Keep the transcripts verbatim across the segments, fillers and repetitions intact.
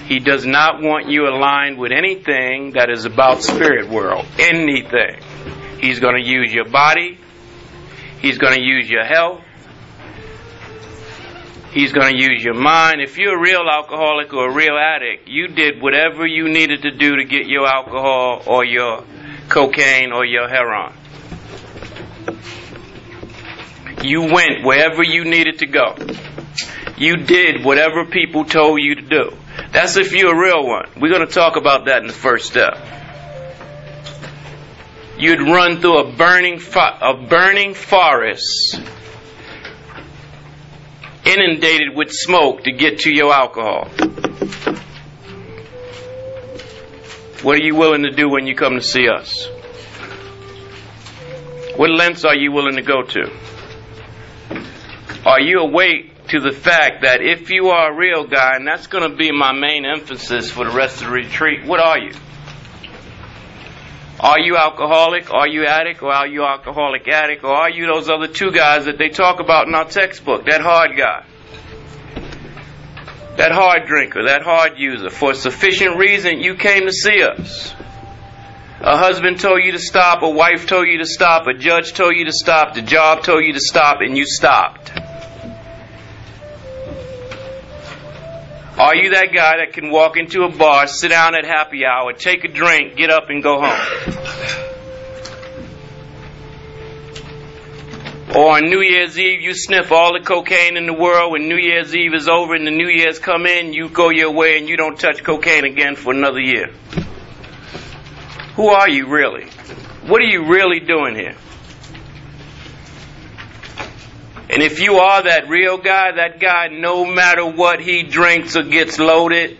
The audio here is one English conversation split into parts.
He does not want you aligned with anything that is about spirit world. Anything. He's going to use your body. He's going to use your health. He's going to use your mind. If you're a real alcoholic or a real addict, you did whatever you needed to do to get your alcohol or your cocaine or your heroin. You went wherever you needed to go. You did whatever people told you to do. That's if you're a real one. We're going to talk about that in the first step. You'd run through a burning fo- a burning forest, inundated with smoke to get to your alcohol. What are you willing to do when you come to see us? What lengths are you willing to go to? Are you awake to the fact that if you are a real guy, and that's going to be my main emphasis for the rest of the retreat, what are you? Are you alcoholic? Are you addict? Or are you alcoholic addict? Or are you those other two guys that they talk about in our textbook? That hard guy. That hard drinker. That hard user. For sufficient reason, you came to see us. A husband told you to stop. A wife told you to stop. A judge told you to stop. The job told you to stop, and you stopped. Are you that guy that can walk into a bar, sit down at happy hour, take a drink, get up and go home? Or on New Year's Eve, you sniff all the cocaine in the world. When New Year's Eve is over and the New Year's come in, you go your way and you don't touch cocaine again for another year. Who are you really? What are you really doing here? And if you are that real guy, that guy, no matter what he drinks or gets loaded,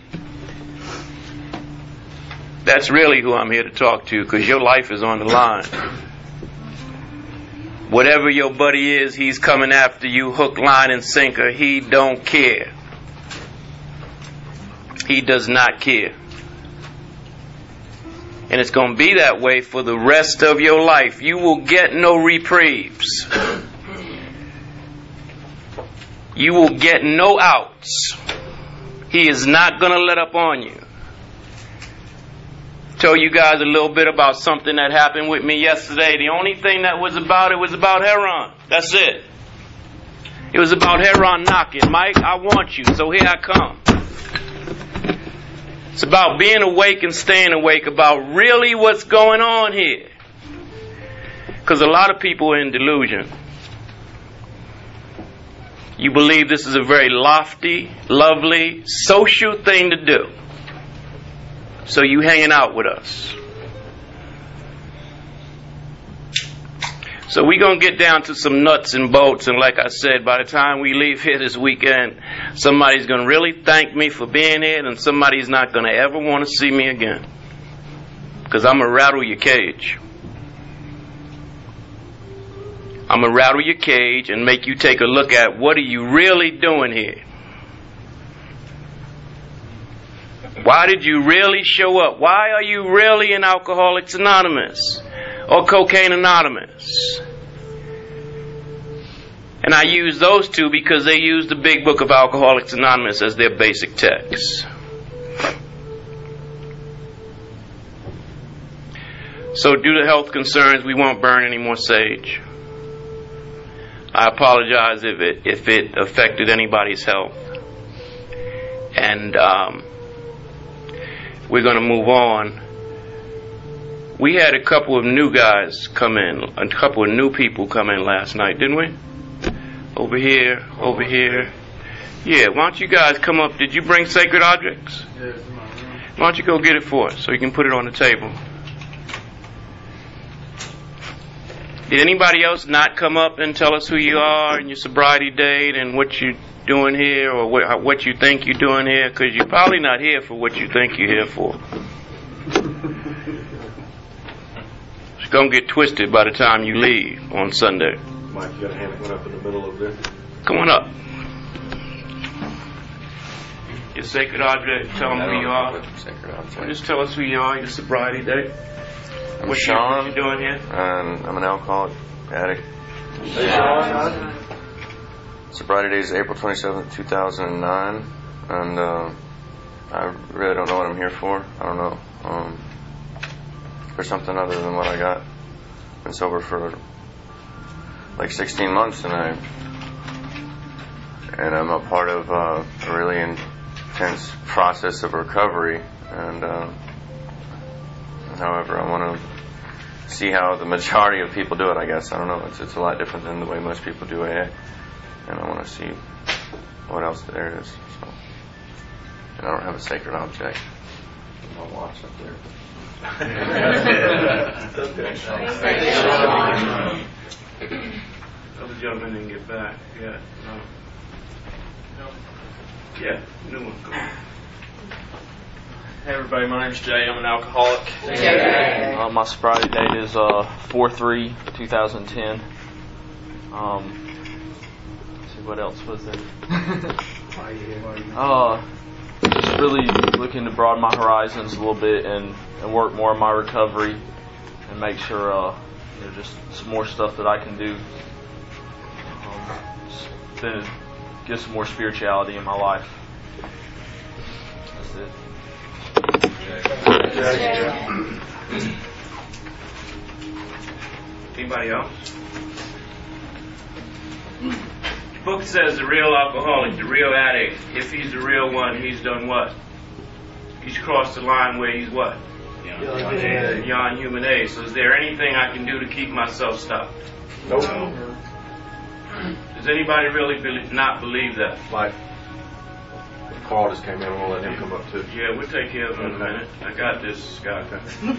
that's really who I'm here to talk to, because your life is on the line. Whatever your buddy is, he's coming after you hook, line, and sinker. He don't care. He does not care. And it's going to be that way for the rest of your life. You will get no reprieves. You will get no outs. He is not going to let up on you. Tell you guys a little bit about something that happened with me yesterday. The only thing that was about it was about heroin. That's it. It was about heroin knocking. Mike, I want you, so here I come. It's about being awake and staying awake, about really what's going on here. Because a lot of people are in delusion. You believe this is a very lofty, lovely, social thing to do. So you hanging out with us. So we're going to get down to some nuts and bolts. And like I said, by the time we leave here this weekend, somebody's going to really thank me for being here, and somebody's not going to ever want to see me again. Because I'm going to rattle your cage. I'm going to rattle your cage and make you take a look at what are you really doing here. Why did you really show up? Why are you really in Alcoholics Anonymous or Cocaine Anonymous? And I use those two because they use the big book of Alcoholics Anonymous as their basic text. So due to health concerns, we won't burn any more sage. I apologize if it if it affected anybody's health. And um, we're going to move on. We had a couple of new guys come in, a couple of new people come in last night, didn't we? Over here, over here. Yeah, why don't you guys come up? Did you bring sacred objects? Why don't you go get it for us so you can put it on the table? Did anybody else not come up and tell us who you are and your sobriety date and what you're doing here, or what, what you think you're doing here? Because you're probably not here for what you think you're here for. It's going to get twisted by the time you leave on Sunday. Mike, you got a hand one up in the middle of this? Come on up. Your sacred object, tell them who you are. Sacred object. Just tell us who you are, your sobriety date. I'm What Sean. you, what you doing here? And I'm an alcoholic addict. Yeah. Sobriety date is April twenty-seventh, two thousand nine. And uh, I really don't know what I'm here for. I don't know. Um, for something other than what I got. Been sober for like sixteen months, and I and I'm a part of uh, a really intense process of recovery. And uh, however, I want to see how the majority of people do it. I guess I don't know. It's it's a lot different than the way most people do A A, and I want to see what else there is. So, and I don't have a sacred object. My watch up there. Other gentleman didn't get back. Yeah, no. Yeah, new one. Go on. Hey everybody, my name's Jay. I'm an alcoholic. Uh, my sobriety date is uh, four three two thousand ten. Um, let's see, what else was there? uh, just really looking to broaden my horizons a little bit and, and work more on my recovery and make sure uh, you know, just some more stuff that I can do um, to get some more spirituality in my life. That's it. Anybody else? The book says the real alcoholic, the real addict, if he's the real one, he's done what? He's crossed the line where he's what? Beyond, Beyond human age. So is there anything I can do to keep myself stopped? Nope. Does anybody really be- not believe that? Like, Carl just came in. We'll let him come up too. Yeah, we'll take care of it in a minute. I got this, Scott.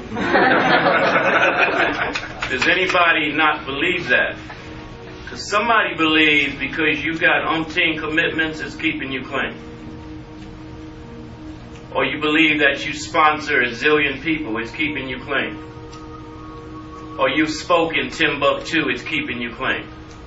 Does anybody not believe that? Because somebody believes because you got umpteen commitments, it's keeping you clean. Or you believe that you sponsor a zillion people, it's keeping you clean. Or you've spoken Timbuktu, it's keeping you clean.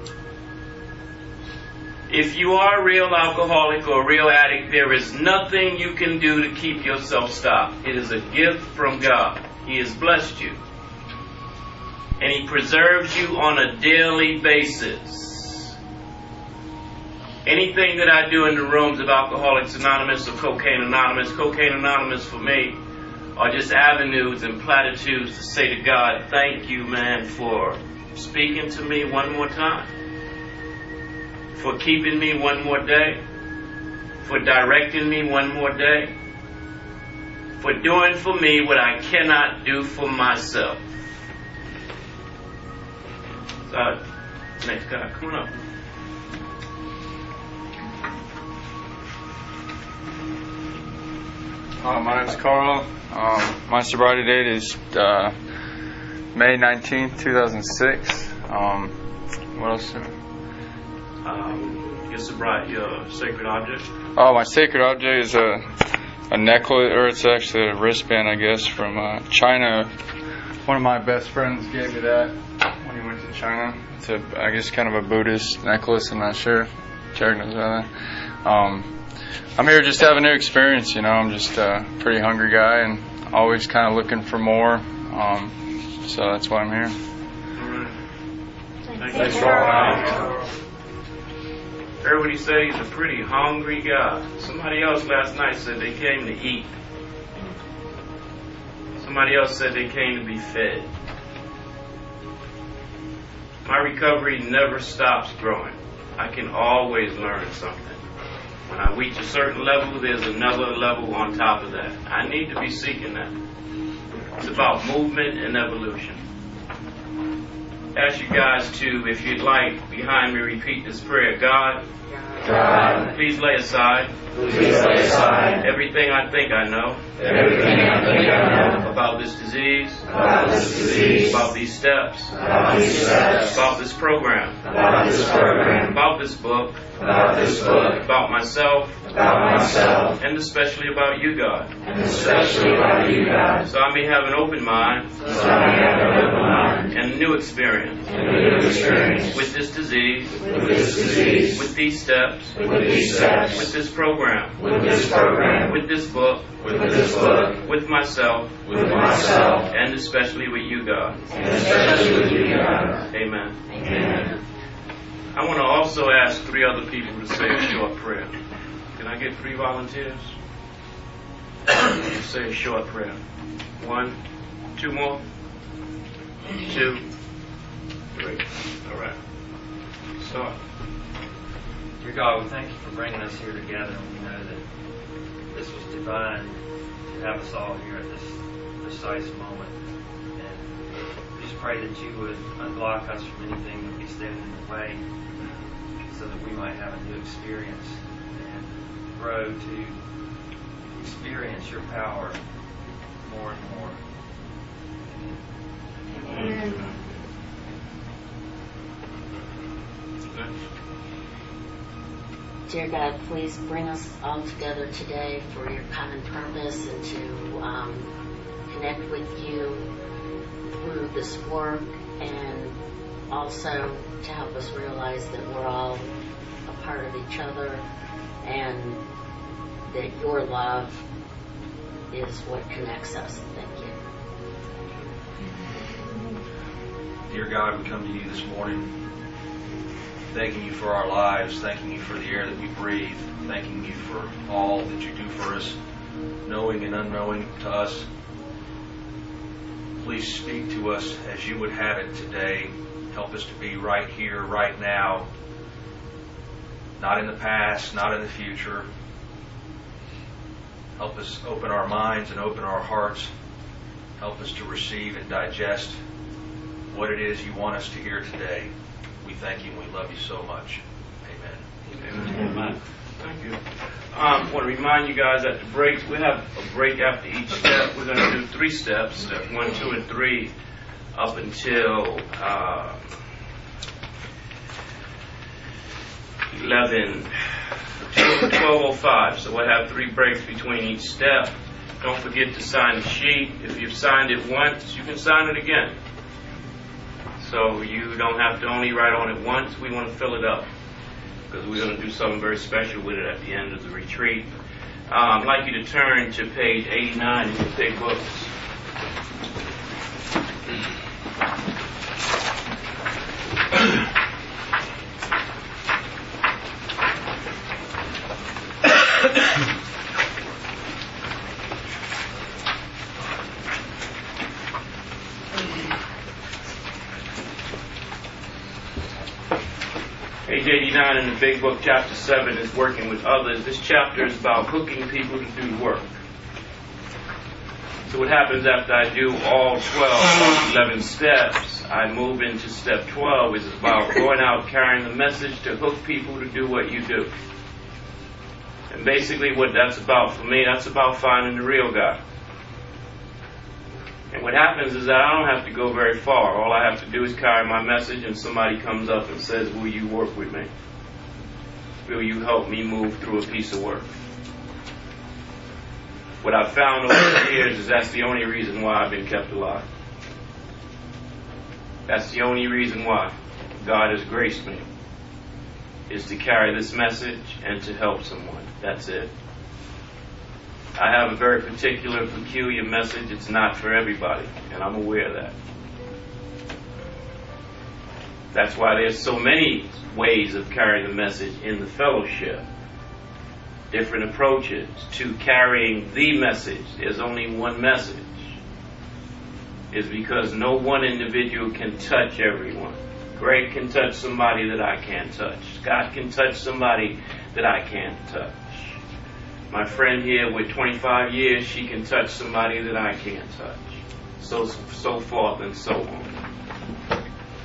If you are a real alcoholic or a real addict, there is nothing you can do to keep yourself stopped. It is a gift from God. He has blessed you. And He preserves you on a daily basis. Anything that I do in the rooms of Alcoholics Anonymous or Cocaine Anonymous, Cocaine Anonymous for me are just avenues and platitudes to say to God, thank you, man, for speaking to me one more time. For keeping me one more day, for directing me one more day, for doing for me what I cannot do for myself. Uh, next guy, come on up. Uh, my name's Carl. Um, my sobriety date is uh, May nineteenth, two thousand six. Um, what else? Um, your sobriety, your sacred object. Oh, my sacred object is a a necklace, or it's actually a wristband, I guess, from uh, China. One of my best friends gave me that when he went to China. It's a, I guess, kind of a Buddhist necklace. I'm not sure. Jared knows about that. Um, I'm here just to have a new experience. You know, I'm just a pretty hungry guy and always kind of looking for more. Um, so that's why I'm here. All right. Thanks, Thanks for all. Heard what he said, he's a pretty hungry guy. Somebody else last night said they came to eat. Somebody else said they came to be fed. My recovery never stops growing. I can always learn something. When I reach a certain level, there's another level on top of that. I need to be seeking that. It's about movement and evolution. Ask you guys to, if you'd like, behind me, repeat this prayer. God, God, please lay aside, please lay aside everything I think I know, everything I think I know about this disease, about this disease, about these steps, about these steps, about this program, about this program, about this book, about this book, about myself, about myself, and especially about you, God, and especially about you, God. So I may have an open mind, so I may have an open mind, and a new experience, and a new experience with this disease, with this disease, with these steps, with these steps, with this program, with this program, with this book, with this book, with myself, with myself, and especially with you, God, and especially with you, God. Amen. Amen. I want to also ask three other people to say a short prayer. Can I get three volunteers? Just say a short prayer. One, two more, two, three. All right. Start. Dear God, we thank you for bringing us here together. We know that this was divine to have us all here at this precise moment. And we just pray that you would unblock us from anything that would be standing in the way so that we might have a new experience and grow to experience your power more and more. Amen. Dear God, please bring us all together today for your common purpose and to um, connect with you through this work, and also to help us realize that we're all a part of each other and that your love is what connects us. Thank you. Dear God, we come to you this morning thanking you for our lives, thanking you for the air that we breathe, thanking you for all that you do for us, knowing and unknowing to us. Please speak to us as you would have it today. Help us to be right here, right now, not in the past, not in the future. Help us open our minds and open our hearts. Help us to receive and digest what it is you want us to hear today. We thank you and we love you so much. Amen. Amen. Amen. Thank you. Um, I want to remind you guys that the breaks, we have a break after each step. We're going to do three steps, step one, two, and three, up until uh, eleven, twelve oh five. So we'll have three breaks between each step. Don't forget to sign the sheet. If you've signed it once, you can sign it again. So you don't have to only write on it once. We want to fill it up because we're going to do something very special with it at the end of the retreat. Um, I'd like you to turn to page eighty-nine in your big books. Page eighty-nine in the big book, chapter seven, is working with others. This chapter is about hooking people to do work. So what happens after I do all twelve, eleven steps, I move into step twelve, which is about going out carrying the message to hook people to do what you do. And basically what that's about for me, that's about finding the real guy. And what happens is that I don't have to go very far. All I have to do is carry my message, and somebody comes up and says, will you work with me? Will you help me move through a piece of work? What I've found over the years is that's the only reason why I've been kept alive. That's the only reason why God has graced me, is to carry this message and to help someone. That's it. I have a very particular, peculiar message. It's not for everybody, and I'm aware of that. That's why there's so many ways of carrying the message in the fellowship. Different approaches to carrying the message. There's only one message. It's because no one individual can touch everyone. Greg can touch somebody that I can't touch. Scott can touch somebody that I can't touch. My friend here with twenty-five years, she can touch somebody that I can't touch. So, so forth and so on.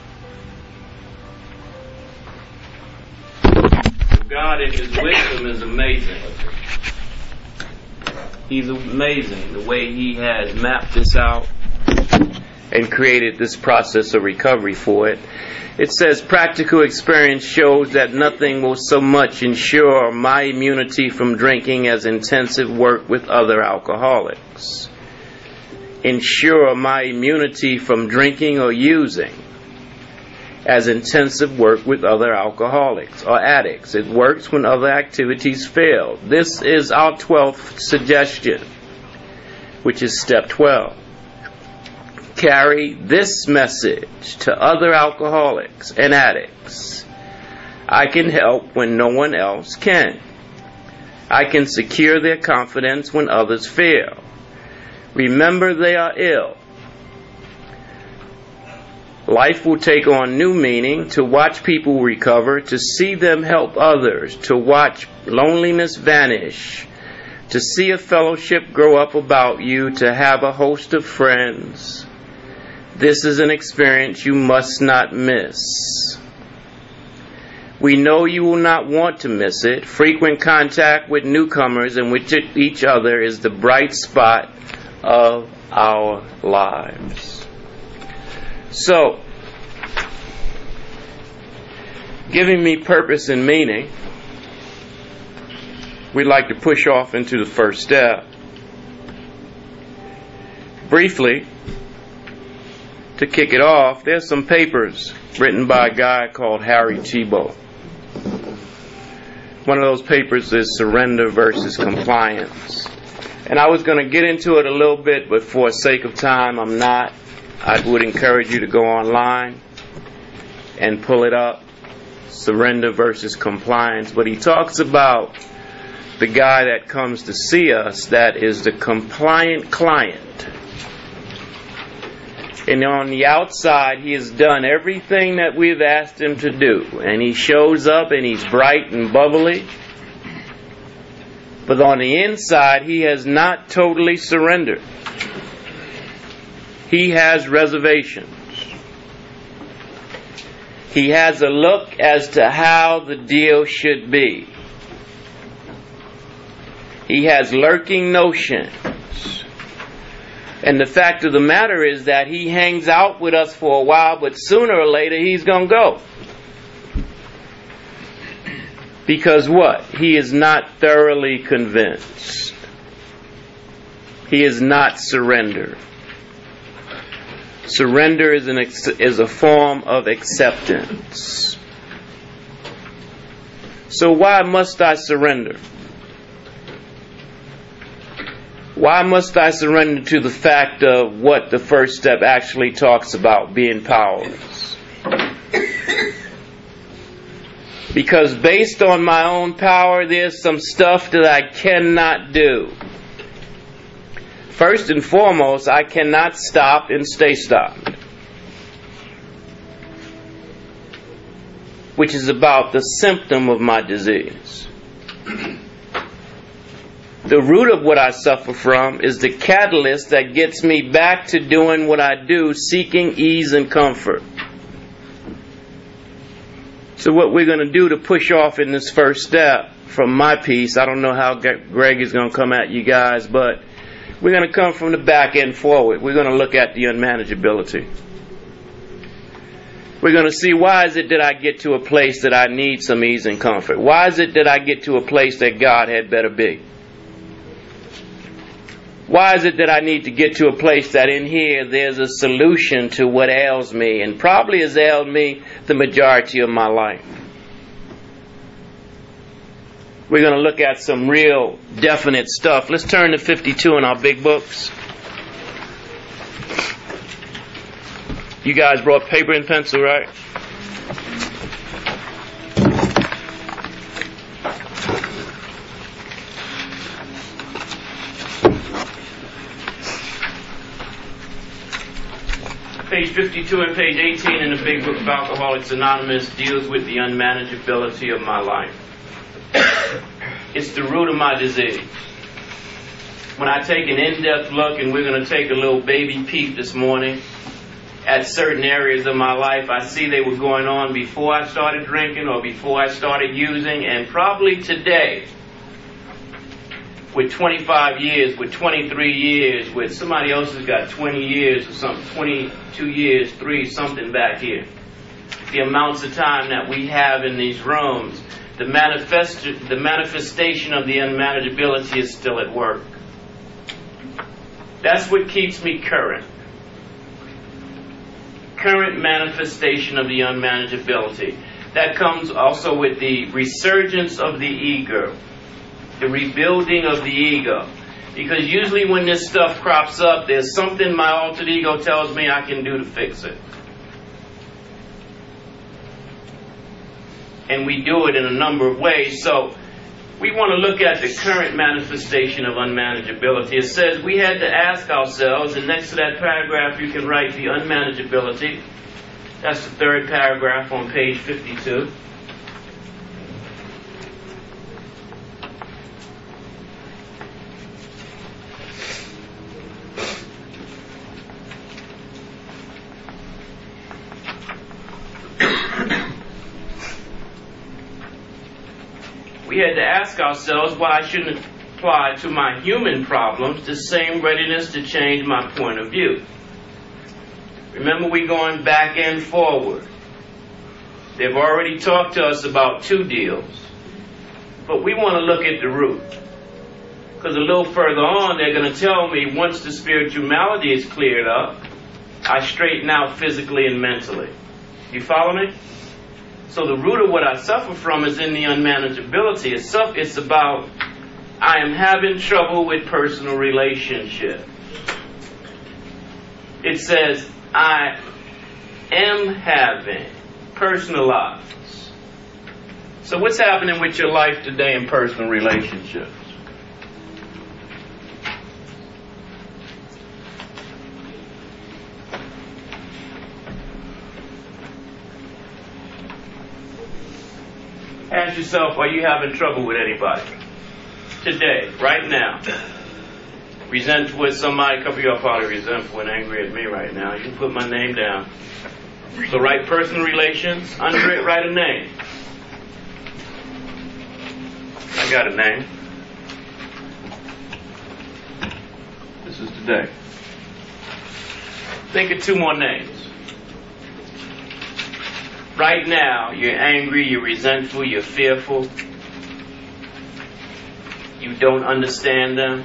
God in His wisdom is amazing. He's amazing the way He has mapped this out and created this process of recovery for it. It says, practical experience shows that nothing will so much ensure my immunity from drinking as intensive work with other alcoholics. Ensure my immunity from drinking or using as intensive work with other alcoholics or addicts. It works when other activities fail. This is our twelfth suggestion, which is step twelve. Carry this message to other alcoholics and addicts. I can help when no one else can. I can secure their confidence when others fail. Remember, they are ill. Life will take on new meaning to watch people recover, to see them help others, to watch loneliness vanish, to see a fellowship grow up about you, to have a host of friends. This is an experience you must not miss. We know you will not want to miss it. Frequent contact with newcomers and with each other is the bright spot of our lives. So, giving me purpose and meaning, we'd like to push off into the first step. Briefly, to kick it off, there's some papers written by a guy called Harry Tiebout. One of those papers is Surrender versus Compliance. And I was going to get into it a little bit, but for sake of time, I'm not. I would encourage you to go online and pull it up. Surrender versus Compliance. But he talks about the guy that comes to see us that is the compliant client. And on the outside, he has done everything that we've asked him to do. And he shows up and he's bright and bubbly. But on the inside, he has not totally surrendered. He has reservations. He has a look as to how the deal should be. He has lurking notions. And the fact of the matter is that he hangs out with us for a while, but sooner or later he's going to go. Because what? He is not thoroughly convinced. He is not surrendered. Surrender is an ex- is a form of acceptance. So why must I surrender? Why must I surrender to the fact of what the first step actually talks about, being powerless? Because based on my own power, there's some stuff that I cannot do. First and foremost, I cannot stop and stay stopped. Which is about the symptom of my disease. The root of what I suffer from is the catalyst that gets me back to doing what I do, seeking ease and comfort. So what we're going to do to push off in this first step from my piece, I don't know how Greg is going to come at you guys, but we're going to come from the back end forward. We're going to look at the unmanageability. We're going to see, why is it that I get to a place that I need some ease and comfort? Why is it that I get to a place that God had better be? Why is it that I need to get to a place that in here there's a solution to what ails me, and probably has ailed me the majority of my life? We're going to look at some real definite stuff. Let's turn to fifty-two in our big books. You guys brought paper and pencil, right? Page fifty-two and page eighteen in the big book of Alcoholics Anonymous deals with the unmanageability of my life. It's the root of my disease. When I take an in-depth look, and we're going to take a little baby peep this morning at certain areas of my life, I see they were going on before I started drinking or before I started using, and probably today, with twenty-five years, with twenty-three years, with somebody else has got twenty years or something, twenty-two years, three, something back here. The amounts of time that we have in these rooms, the, manifest, the manifestation of the unmanageability is still at work. That's what keeps me current. Current manifestation of the unmanageability. That comes also with the resurgence of the ego. The rebuilding of the ego. Because usually when this stuff crops up, there's something my altered ego tells me I can do to fix it. And we do it in a number of ways. So we want to look at the current manifestation of unmanageability. It says we had to ask ourselves, and next to that paragraph you can write the unmanageability. That's the third paragraph on page fifty-two. We had to ask ourselves why I shouldn't apply to my human problems the same readiness to change my point of view. Remember, we're going back and forward. They've already talked to us about two deals, but we want to look at the root. Because a little further on, they're going to tell me once the spirituality is cleared up, I straighten out physically and mentally. You follow me? So the root of what I suffer from is in the unmanageability. It's, it's about I am having trouble with personal relationships. It says I am having personal lives. So what's happening with your life today in personal relationships? Ask yourself, are you having trouble with anybody? Today, right now. Resentful with somebody, a couple of y'all probably resentful and angry at me right now. You can put my name down. So write personal relations. Under it, write a name. I got a name. This is today. Think of two more names. Right now, you're angry, you're resentful, you're fearful. You don't understand them.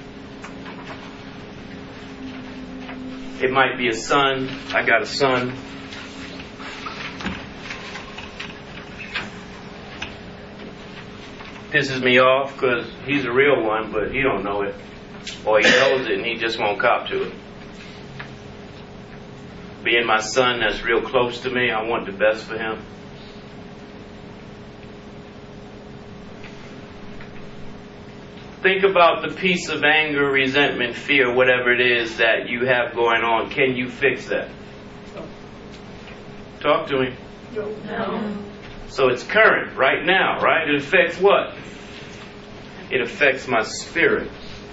It might be a son. I got a son. Pisses me off because he's a real one, but he don't know it. Or he knows it and he just won't cop to it. Being my son that's real close to me, I want the best for him. Think about the piece of anger, resentment, fear, whatever it is that you have going on. Can you fix that? Talk to me. No. So it's current, right now, right? It affects what? It affects my spirit.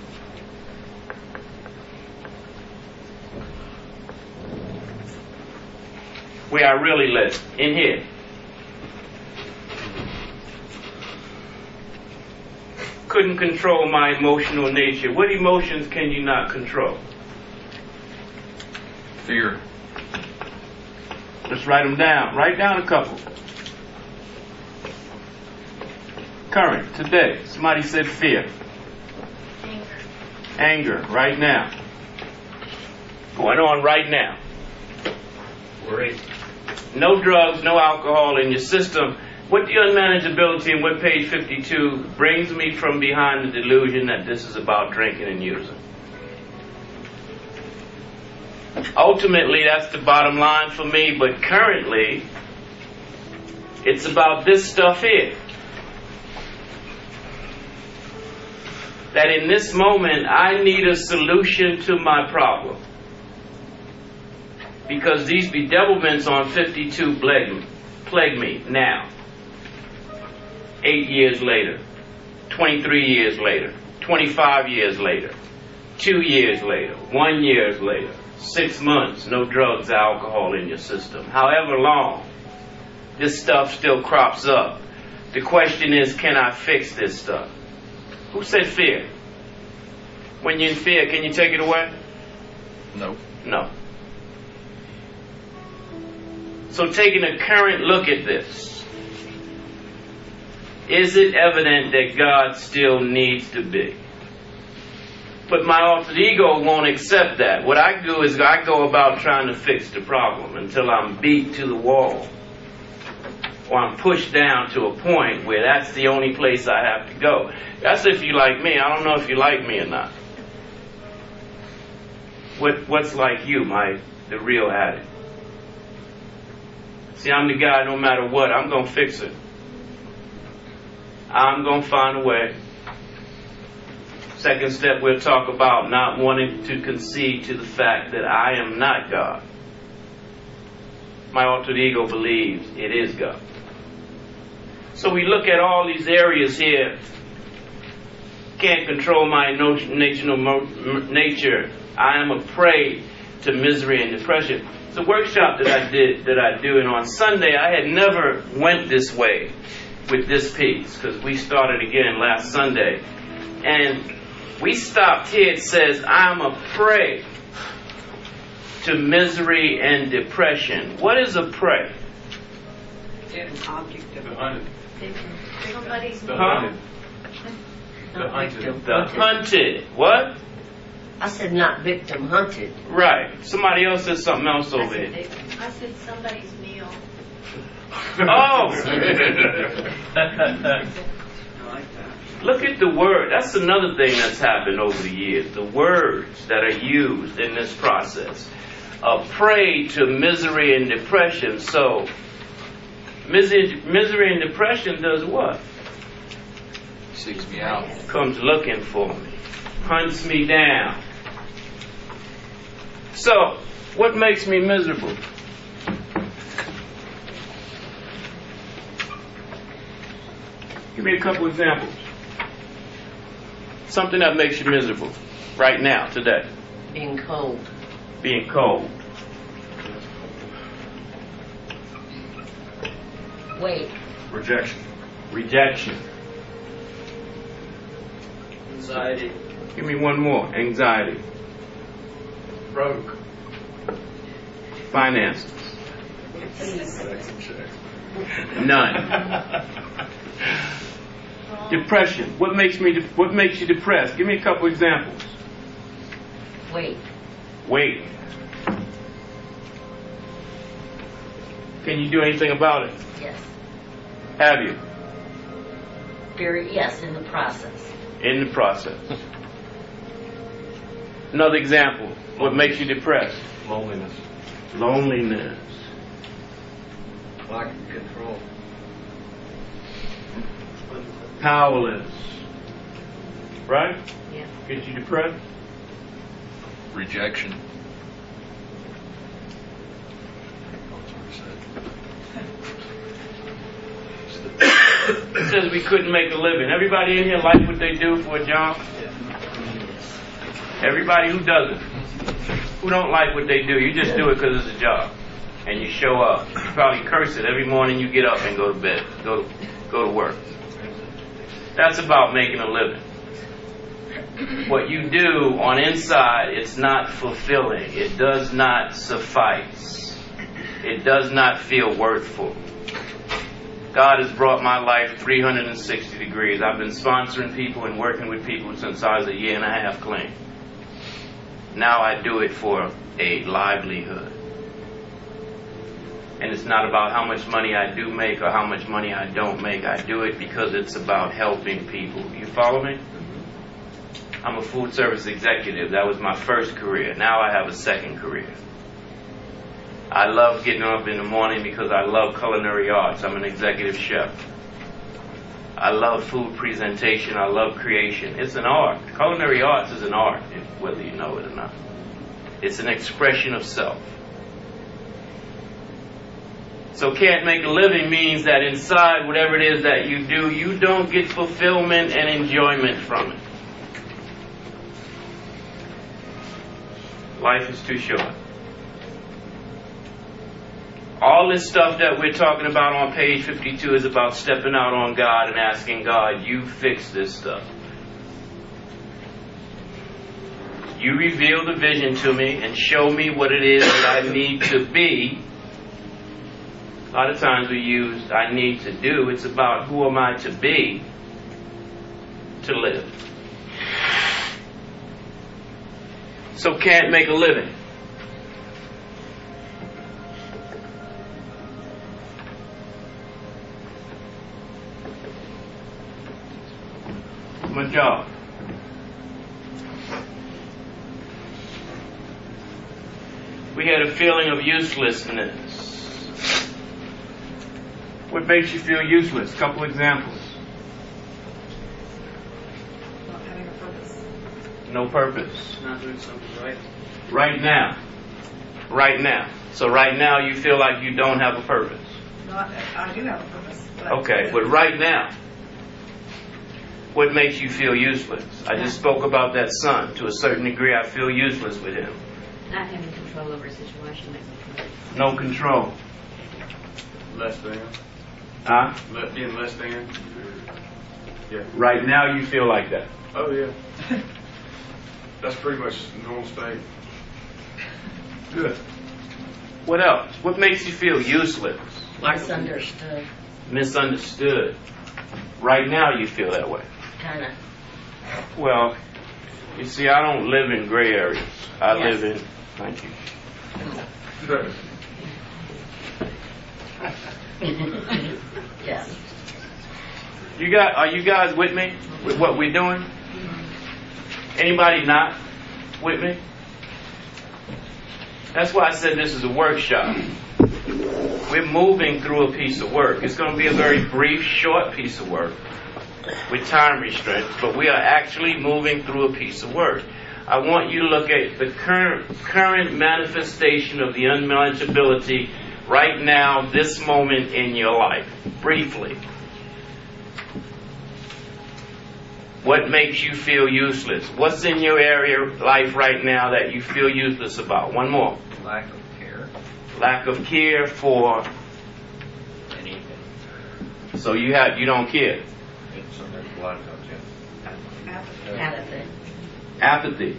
Where I really live, in here. Couldn't control my emotional nature. What emotions can you not control? Fear. Let's write them down. Write down a couple. Current, today. Somebody said fear. Anger. Anger, right now. Going on right now. Worry. No drugs, no alcohol in your system. What the unmanageability in what page fifty-two brings me from behind the delusion that this is about drinking and using. Ultimately, that's the bottom line for me, but currently, it's about this stuff here. That in this moment, I need a solution to my problem. Because these bedevilments on fifty-two plague, plague me now. Eight years later, twenty-three years later, twenty-five years later, two years later, one year later, six months, no drugs, alcohol in your system. However long, this stuff still crops up. The question is, can I fix this stuff? Who said fear? When you're in fear, can you take it away? No. No. So taking a current look at this, is it evident that God still needs to be? But my altered ego won't accept that. What I do is I go about trying to fix the problem until I'm beat to the wall. Or I'm pushed down to a point where that's the only place I have to go. That's if you like me. I don't know if you like me or not. What What's like you, my the real addict? See, I'm the guy, no matter what, I'm going to fix it. I'm going to find a way. Second step, we'll talk about not wanting to concede to the fact that I am not God. My alter ego believes it is God. So we look at all these areas here. Can't control my national nature. I am a prey to misery and depression. It's a workshop that I did that I do, and on Sunday I had never went this way with this piece because we started again last Sunday, and we stopped here. It says I'm a prey to misery and depression. What is a prey? An object of hunted. somebody's The Huh? hunted. The hunted. The hunted. What? I said not victim, hunted. Right. Somebody else said something else I over said here. victim. I said somebody's meal. Oh! I like that. Look at the word. That's another thing that's happened over the years. The words that are used in this process. A prey to misery and depression. So, misery, misery and depression does what? Seeks me out. Comes looking for me. Hunts me down. So, what makes me miserable? Give me a couple examples. Something that makes you miserable right now, today. Being cold. Being cold. Wait. Rejection. Rejection. Anxiety. Give me one more. Anxiety. Broke. Finances. None. Depression. What makes me? De- what makes you depressed? Give me a couple examples. Wait. Wait. Can you do anything about it? Yes. Have you? Very, yes, in the process. In the process. Another example. What makes you depressed? Loneliness. Loneliness. Lack of control. Powerless. Right? Yeah. Get you depressed? Rejection. It says we couldn't make a living. Everybody in here like what they do for a job? Everybody who doesn't. Who don't like what they do, you just do it because it's a job. And you show up. You probably curse it every morning you get up and go to bed. Go, go to work. That's about making a living. What you do on inside, it's not fulfilling. It does not suffice. It does not feel worthful. God has brought my life three hundred sixty degrees. I've been sponsoring people and working with people since I was a year and a half clean. Now I do it for a livelihood. And it's not about how much money I do make or how much money I don't make. I do it because it's about helping people. You follow me? I'm a food service executive. That was my first career. Now I have a second career. I love getting up in the morning because I love culinary arts. I'm an executive chef. I love food presentation. I love creation. It's an art. Culinary arts is an art, if, whether you know it or not. It's an expression of self. So can't make a living means that inside whatever it is that you do, you don't get fulfillment and enjoyment from it. Life is too short. All this stuff that we're talking about on page fifty-two is about stepping out on God and asking God, you fix this stuff. You reveal the vision to me and show me what it is that I need to be. A lot of times we use I need to do. It's about who am I to be to live. So can't make a living. My job. We had a feeling of uselessness. What makes you feel useless? Couple examples. purpose. No purpose. Not doing something right. Right now. Right now. So right now you feel like you don't have a purpose. No, I, I do have a purpose. But Okay, but right now, what makes you feel useless? I just spoke about that son. To a certain degree, I feel useless with him. Not having control over a situation makes me feel No control. Less than. Huh? Le- being less than. Yeah. Right now you feel like that. Oh, yeah. That's pretty much normal state. Good. What else? What makes you feel useless? misunderstood, Misunderstood. Right now you feel that way. kind of. Well, you see, I don't live in gray areas. I Yes. live in... Thank you. Yeah. You got? Are you guys with me with what we're doing? Anybody not with me? That's why I said this is a workshop. We're moving through a piece of work. It's going to be a very brief, short piece of work with time restraints, but we are actually moving through a piece of work. I want you to look at the current current manifestation of the unmanageability right now, this moment in your life, briefly. What makes you feel useless? What's in your area of life right now that you feel useless about? One more. Lack of care. Lack of care for Anything. so you have you don't care. So there's a lot of times, yeah. Apathy. Apathy.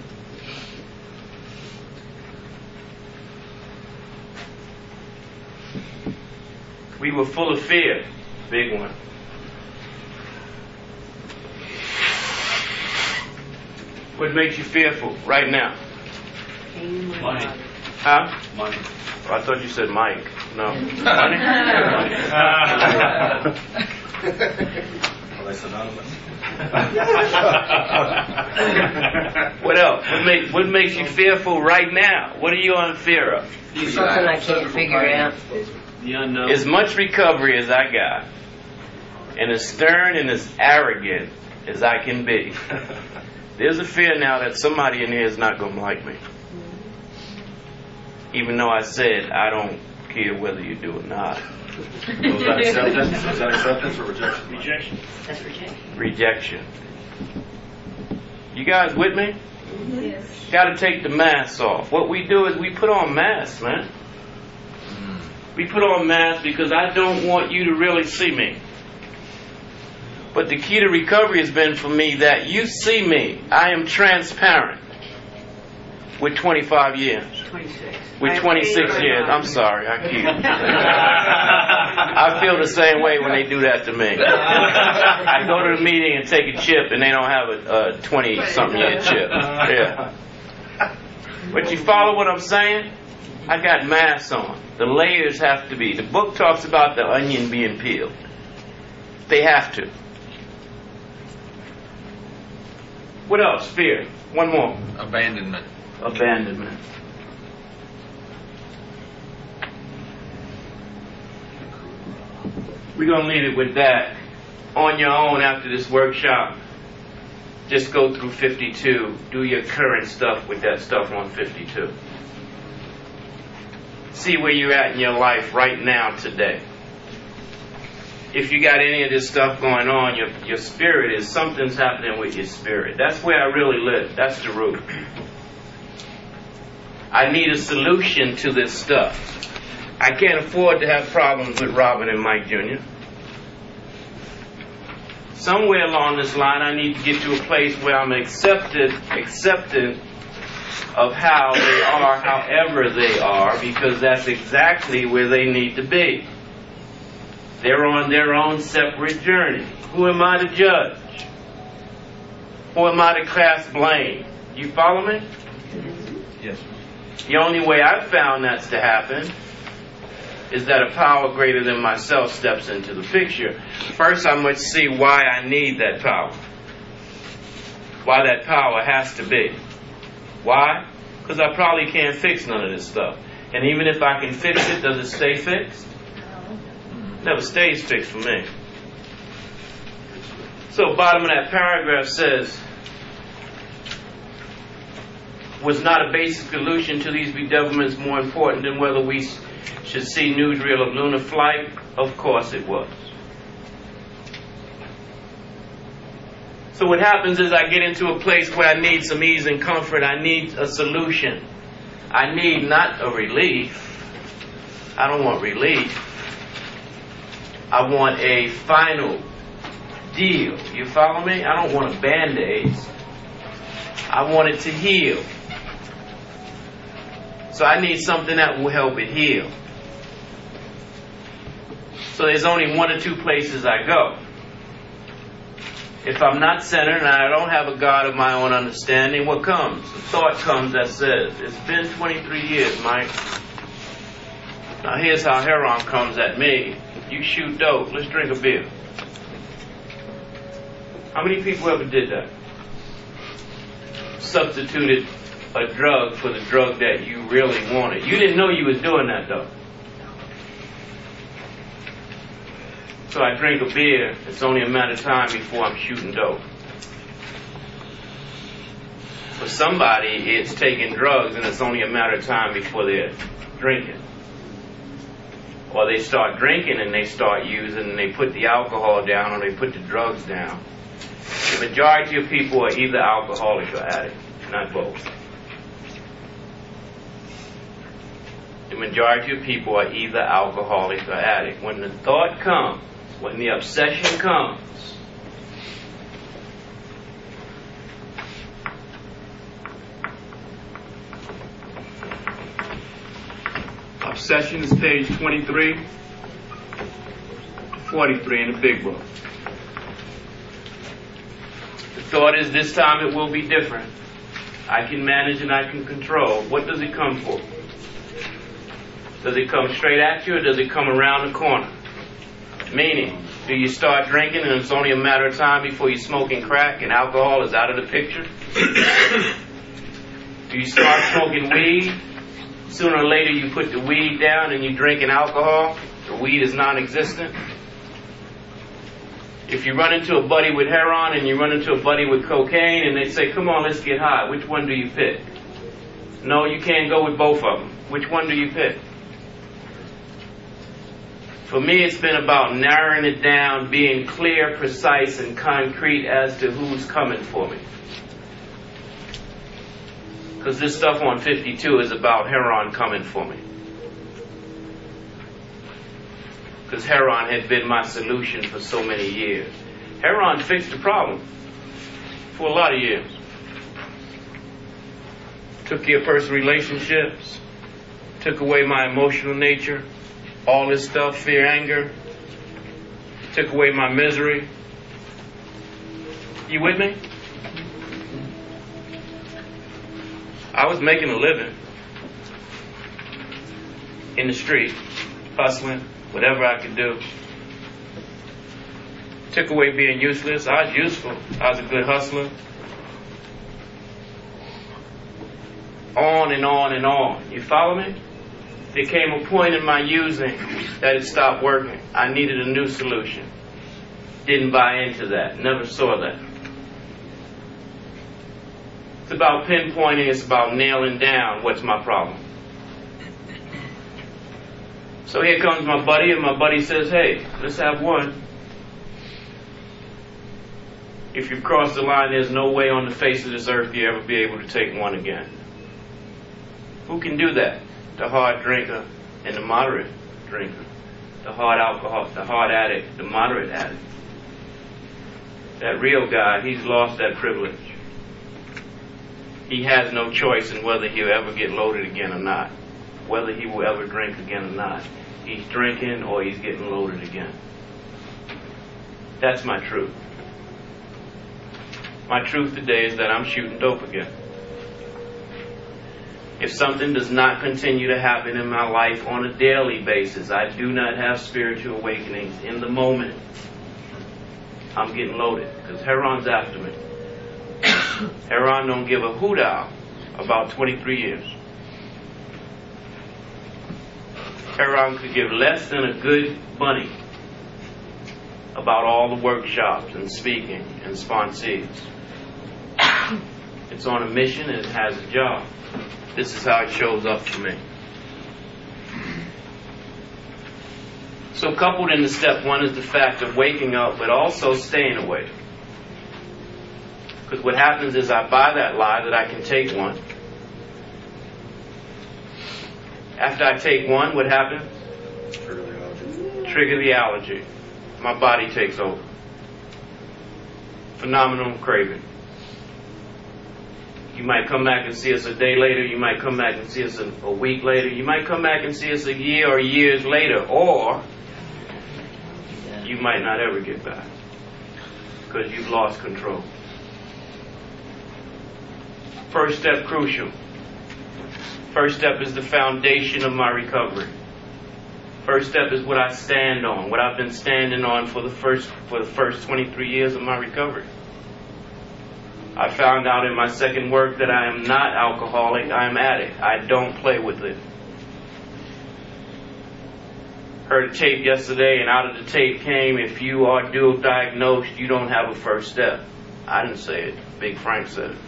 We were full of fear. Big one. What makes you fearful right now? Money. Huh? Money. Oh, I thought you said Mike. No. Money? Are they synonymous? What else? What, make, what makes you fearful right now? What are you in fear of? Something I can't figure out. The unknown. As much recovery as I got, and as stern and as arrogant as I can be, there's a fear now that somebody in here is not going to like me. Even though I said I don't care whether you do or not. Was that acceptance? Was that acceptance or rejection? Rejection. That's rejection. Rejection. You guys with me? Yes. Got to take the masks off. What we do is we put on masks, man. We put on masks because I don't want you to really see me. But the key to recovery has been for me that you see me. I am transparent. With twenty-five years. twenty-six. With twenty-six years. I'm sorry, I keep. I feel the same way when they do that to me. I go to the meeting and take a chip and they don't have a twenty-something year chip. Yeah. But you follow what I'm saying? I got masks on. The layers have to be. The book talks about the onion being peeled. They have to. What else? Fear. One more. Abandonment. Abandonment. We're going to leave it with that. On your own after this workshop, just go through fifty-two. Do your current stuff with that stuff on fifty-two. See where you're at in your life right now today. If you got any of this stuff going on, your, your spirit is, something's happening with your spirit. That's where I really live. That's the root. I need a solution to this stuff. I can't afford to have problems with Robin and Mike Junior Somewhere along this line, I need to get to a place where I'm accepted, accepted of how they are, however they are, because that's exactly where they need to be. They're on their own separate journey. Who am I to judge? Who am I to cast blame? You follow me? Yes. The only way I've found that's to happen is that a power greater than myself steps into the picture. First, I must see why I need that power. Why that power has to be. Why? Because I probably can't fix none of this stuff. And even if I can fix it, does it stay fixed? Never stays fixed for me. So bottom of that paragraph says, Was not a basic solution to these bedevilments more important than whether we s- should see newsreel of lunar flight? Of course it was. So what happens is I get into a place where I need some ease and comfort. I need a solution. I need not a relief. I don't want relief. I want a final deal. You follow me? I don't want a band-aid. I want it to heal. So I need something that will help it heal. So there's only one or two places I go. If I'm not centered and I don't have a God of my own understanding, what comes? The thought comes that says, it's been twenty-three years, Mike. Now here's how Heron comes at me. You shoot dope, let's drink a beer. How many people ever did that? Substituted a drug for the drug that you really wanted. You didn't know you was doing that though. So I drink a beer, it's only a matter of time before I'm shooting dope. For somebody, it's taking drugs and it's only a matter of time before they're drinking. Or they start drinking and they start using and they put the alcohol down or they put the drugs down. The majority of people are either alcoholic or addict, not both. The majority of people are either alcoholic or addict. When the thought comes, when the obsession comes, obsession is page twenty-three to forty-three in the big book. The thought is this time it will be different. I can manage and I can control. What does it come for? Does it come straight at you or does it come around the corner? Meaning, do you start drinking and it's only a matter of time before you're smoking crack and alcohol is out of the picture? Do you start smoking weed? Sooner or later you put the weed down and you drinking alcohol? The weed is non-existent. If you run into a buddy with heroin and you run into a buddy with cocaine and they say, come on, let's get high, which one do you pick? No, you can't go with both of them. Which one do you pick? For me, it's been about narrowing it down, being clear, precise, and concrete as to who's coming for me. Because this stuff on fifty-two is about heroin coming for me. Because heroin had been my solution for so many years. Heroin fixed the problem for a lot of years. Took care of personal relationships, took away my emotional nature, all this stuff, fear, anger, took away my misery. You with me? I was making a living in the street, hustling, whatever I could do. Took away being useless. I was useful. I was a good hustler. On and on and on. You follow me? There came a point in my using that it stopped working. I needed a new solution. Didn't buy into that. Never saw that. It's about pinpointing. It's about nailing down what's my problem. So here comes my buddy, and my buddy says, hey, let's have one. If you cross the line, there's no way on the face of this earth you ever be able to take one again. Who can do that? The hard drinker and the moderate drinker. The hard alcohol, the hard addict, the moderate addict. That real guy, he's lost that privilege. He has no choice in whether he'll ever get loaded again or not. Whether he will ever drink again or not. He's drinking or he's getting loaded again. That's my truth. My truth today is that I'm shooting dope again. If something does not continue to happen in my life on a daily basis, I do not have spiritual awakenings in the moment, I'm getting loaded, because heroin's after me. Heroin don't give a hoot out about twenty-three years. Heroin could give less than a good bunny about all the workshops and speaking and sponsees. It's on a mission and it has a job. This is how it shows up for me. So coupled into step one is the fact of waking up, but also staying awake. Because what happens is I buy that lie that I can take one. After I take one, what happens? Trigger the allergy. Trigger the allergy. My body takes over. Phenomenal craving. You might come back and see us a day later. You might come back and see us a, a week later. You might come back and see us a year or years later. Or you might not ever get back because you've lost control. First step crucial. First step is the foundation of my recovery. First step is what I stand on, what I've been standing on for the first for the first twenty-three years of my recovery. I found out in my second work that I am not alcoholic, I am addict. I don't play with it. Heard a tape yesterday, and out of the tape came, if you are dual diagnosed, you don't have a first step. I didn't say it. Big Frank said it.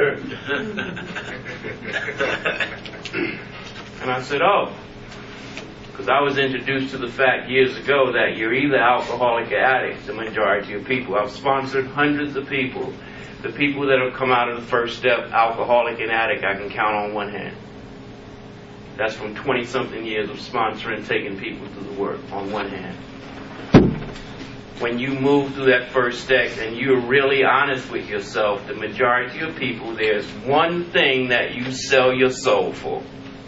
And I said, oh. Because I was introduced to the fact years ago that you're either alcoholic or addict, the majority of people. I've sponsored hundreds of people. The people that have come out of the first step, alcoholic and addict, I can count on one hand. That's from twenty-something years of sponsoring, taking people through the work on one hand. When you move through that first step and you're really honest with yourself, the majority of people, there's one thing that you sell your soul for.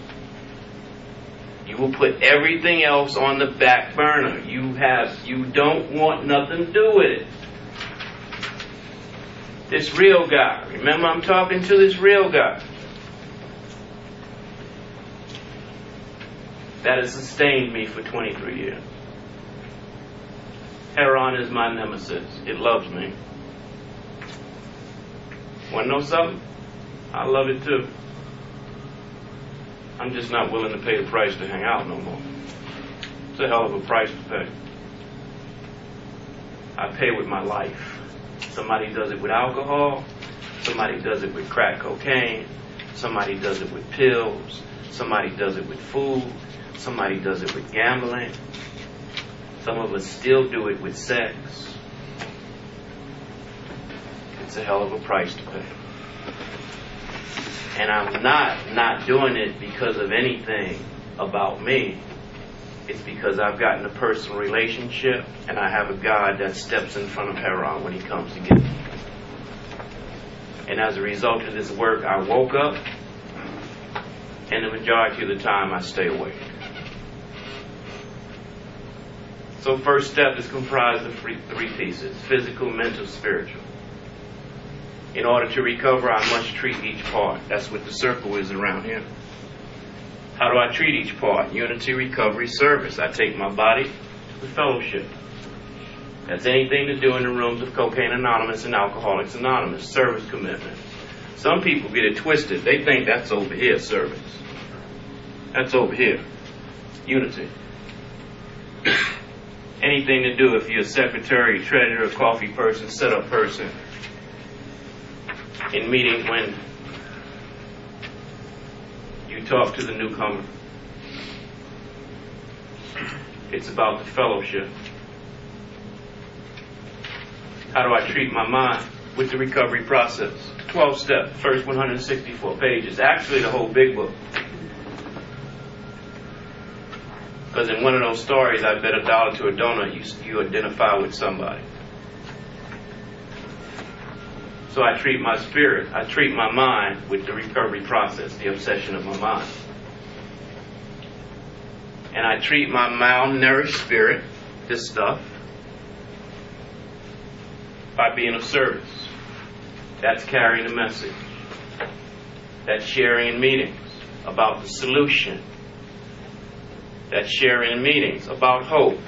You will put everything else on the back burner. You have, you don't want nothing to do with it. This real guy, remember I'm talking to this real guy. That has sustained me for twenty-three years. Heroin is my nemesis. It loves me. Want to know something? I love it too. I'm just not willing to pay the price to hang out no more. It's a hell of a price to pay. I pay with my life. Somebody does it with alcohol. Somebody does it with crack cocaine. Somebody does it with pills. Somebody does it with food. Somebody does it with gambling. Some of us still do it with sex. It's a hell of a price to pay. And I'm not not doing it because of anything about me. It's because I've gotten a personal relationship and I have a God that steps in front of heroin when he comes to get me. And as a result of this work, I woke up, and the majority of the time I stay awake. So first step is comprised of three, three pieces: physical, mental, spiritual. In order to recover, I must treat each part. That's what the circle is around here. How do I treat each part? Unity, recovery, service. I take my body to the fellowship. That's anything to do in the rooms of Cocaine Anonymous and Alcoholics Anonymous. Service commitment. Some people get it twisted. They think that's over here, service. That's over here. Unity. Anything to do if you're a secretary, treasurer, coffee person, setup person. In meetings when you talk to the newcomer. It's about the fellowship. How do I treat my mind? With the recovery process. twelve steps, first one hundred sixty-four pages. Actually, the whole big book. Because in one of those stories, I bet a dollar to a donut, you, you identify with somebody. So I treat my spirit, I treat my mind with the recovery process, the obsession of my mind. And I treat my malnourished spirit, this stuff, by being of service. That's carrying the message. That's sharing in meetings about the solution. That's sharing in meetings about hope.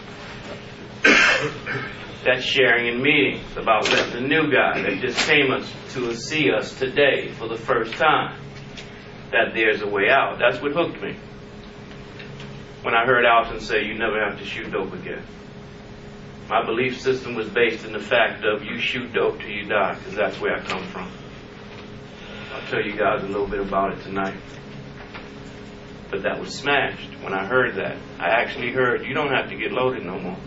That's sharing in meetings about letting the new guy that just came us to see us today for the first time, that there's a way out. That's what hooked me. When I heard Alton say, you never have to shoot dope again. My belief system was based in the fact of you shoot dope till you die, because that's where I come from. tell you guys a little bit about it tonight. But that was smashed when I heard that. I actually heard, you don't have to get loaded no more.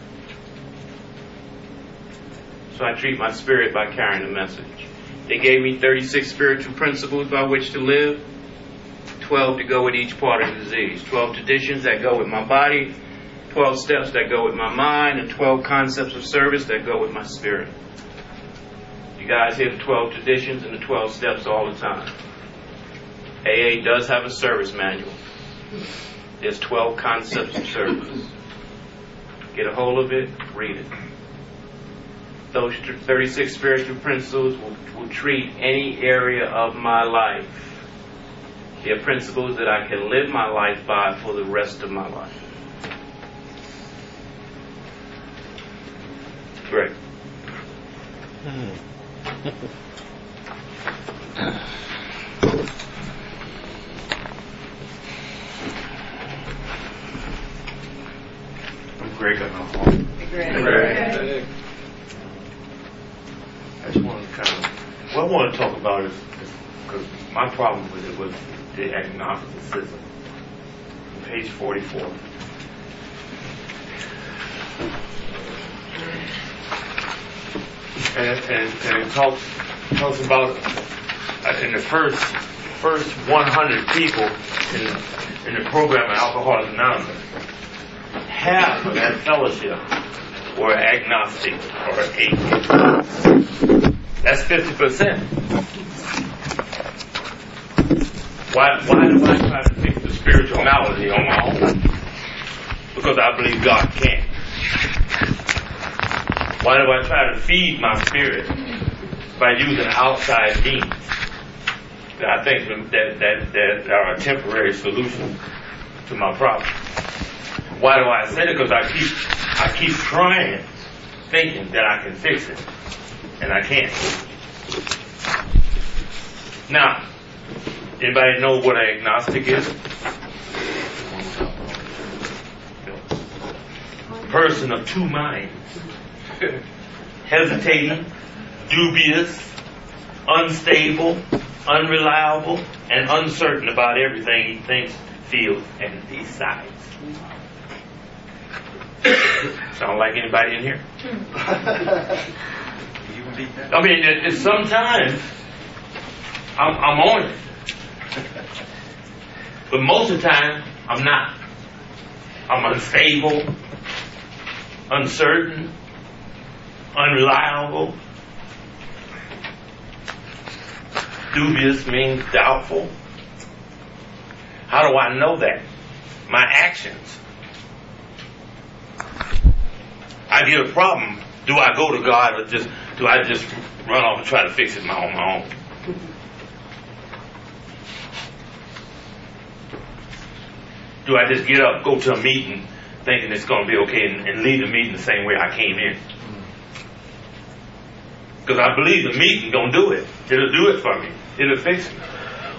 So I treat my spirit by carrying the message. They gave me thirty-six spiritual principles by which to live, twelve to go with each part of the disease, twelve traditions that go with my body, twelve steps that go with my mind, and twelve concepts of service that go with my spirit. You guys hear the twelve traditions and the twelve steps all the time. A A does have a service manual. There's twelve concepts of service. Get a hold of it, read it. Those thirty-six spiritual principles will, will treat any area of my life. They're principles that I can live my life by for the rest of my life. Great. I'm Greg. I'm Greg. Greg. I just want to kind of, what I want to talk about is, because my problem with it was the agnosticism. Page forty-four. And, and, and it talks, talks about uh, in the first first one hundred people in, in the program of Alcoholics Anonymous, half of that fellowship were agnostic or atheists. That's fifty percent. Why, why do I try to fix the spiritual malady on my own? Because I believe God can. Why do I try to feed my spirit by using outside means that I think that, that, that are a temporary solution to my problem? Why do I say it? Because I keep, I keep trying, thinking that I can fix it, and I can't. Now, anybody know what an agnostic is? Person of two minds. Hesitating, dubious, unstable, unreliable, and uncertain about everything he thinks, feels, and decides. Sound like anybody in here? I mean, it, it, sometimes I'm, I'm on it, but most of the time I'm not. I'm unstable, uncertain, unreliable. Dubious means doubtful. How do I know that? My actions. I get a problem. Do I go to God, or just do I just run off and try to fix it my on my own? Do I just get up, go to a meeting, thinking it's going to be okay, and, and leave the meeting the same way I came in? Because I believe the meeting going to do it. It'll do it for me. It'll fix me.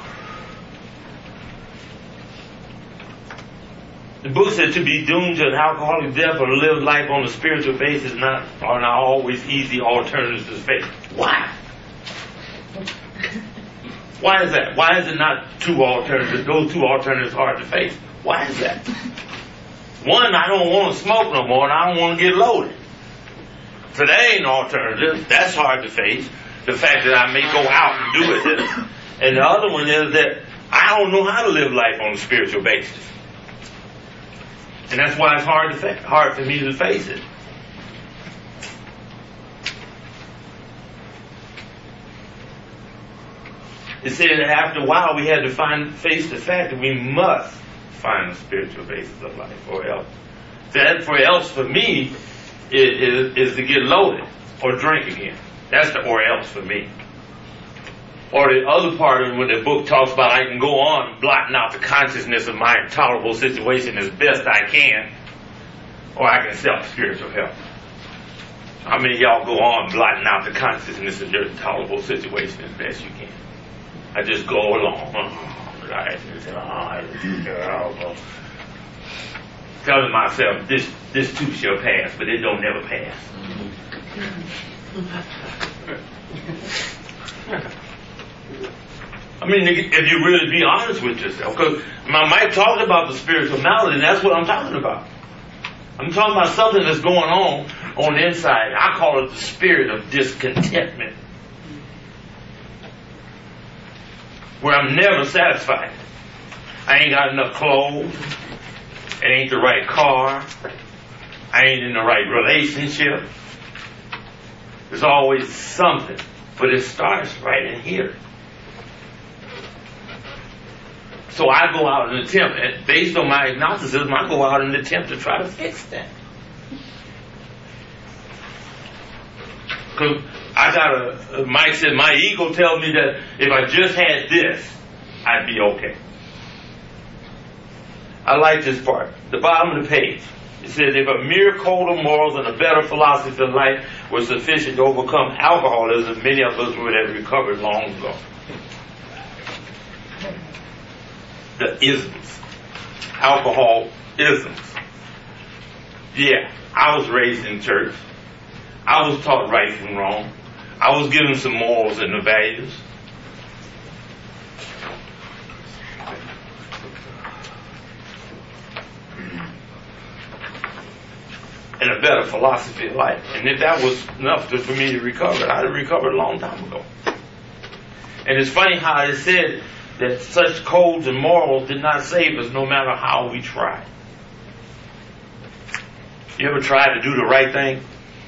The book said to be doomed to an alcoholic death or to live life on a spiritual basis not, are not always easy alternatives to face. Why? Why is that? Why is it not two alternatives? Those two alternatives hard to face. Why is that? One, I don't want to smoke no more and I don't want to get loaded. So that ain't an alternative. That's hard to face. The fact that I may go out and do it is. And the other one is that I don't know how to live life on a spiritual basis. And that's why it's hard to fa- hard for me to face it. It said that after a while we had to find face the fact that we must find a spiritual basis of life, or else. That for else for me is, is, is to get loaded or drink again. That's the or else for me. Or the other part of when the book talks about I can go on blotting out the consciousness of my intolerable situation as best I can, or I can accept spiritual help. How many of y'all go on blotting out the consciousness of your intolerable situation as best you can? I just go along. Oh, right. Oh, telling myself this this too shall pass, but it don't never pass. mean, if you really be honest with yourself, because Mike talked about the spiritual malady, and that's what I'm talking about. I'm talking about something that's going on on the inside. I call it the spirit of discontentment, where I'm never satisfied. I ain't got enough clothes. It ain't the right car. I ain't in the right relationship. There's always something, but it starts right in here. So I go out and attempt, and based on my agnosticism, I go out and attempt to try to fix that. Because I got a, Mike said, my ego tells me that if I just had this, I'd be okay. I like this part. The bottom of the page. It says, if a mere code of morals and a better philosophy of life were sufficient to overcome alcoholism, many of us would have recovered long ago. The isms. Alcohol isms. Yeah, I was raised in church. I was taught right from wrong. I was given some morals and the values. And a better philosophy of life. And if that was enough to, for me to recover, I'd have recovered a long time ago. And it's funny how it said that such codes and morals did not save us no matter how we tried. You ever tried to do the right thing?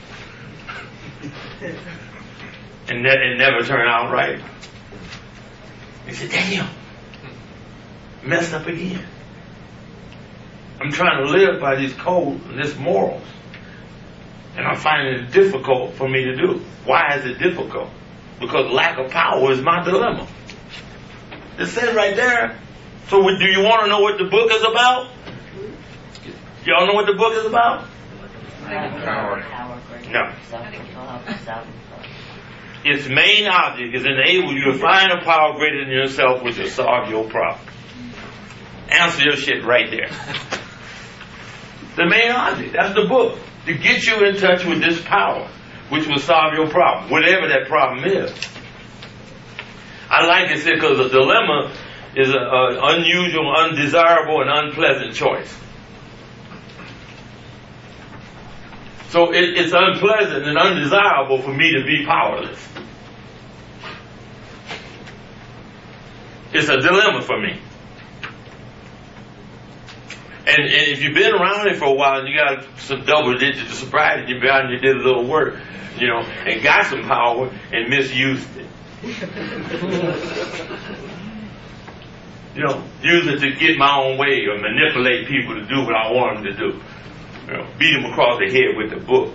And ne- it never turned out right? You said, damn, messed up again. I'm trying to live by these codes and these morals. And I'm finding it difficult for me to do. Why is it difficult? Because lack of power is my dilemma. It says right there. So do you want to know what the book is about? Y'all know what the book is about? Power. No. Self-control. Its main object is enable you to find a power greater than yourself which will solve your problem. Answer your shit right there. The main object, that's the book. To get you in touch with this power which will solve your problem, whatever that problem is. I like it because a dilemma is an unusual, undesirable, and unpleasant choice. So it, it's unpleasant and undesirable for me to be powerless. It's a dilemma for me. And, and if you've been around it for a while and you got some double digits of sobriety, you've been out and you did a little work, you know, and got some power and misused it. You know, use it to get my own way or manipulate people to do what I want them to do. You know, beat them across the head with the book.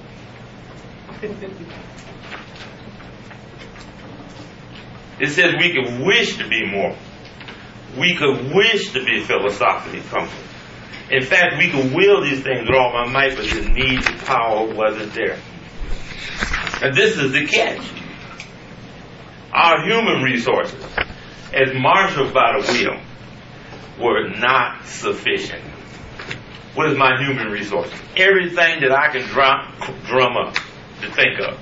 It says we could wish to be more. We could wish to be philosophically comfortable. In fact, we could will these things with all my might, but the need of power wasn't there. And this is the catch. Our human resources, as marshaled by the will, were not sufficient. What is my human resource? Everything that I can drum, drum up to think of.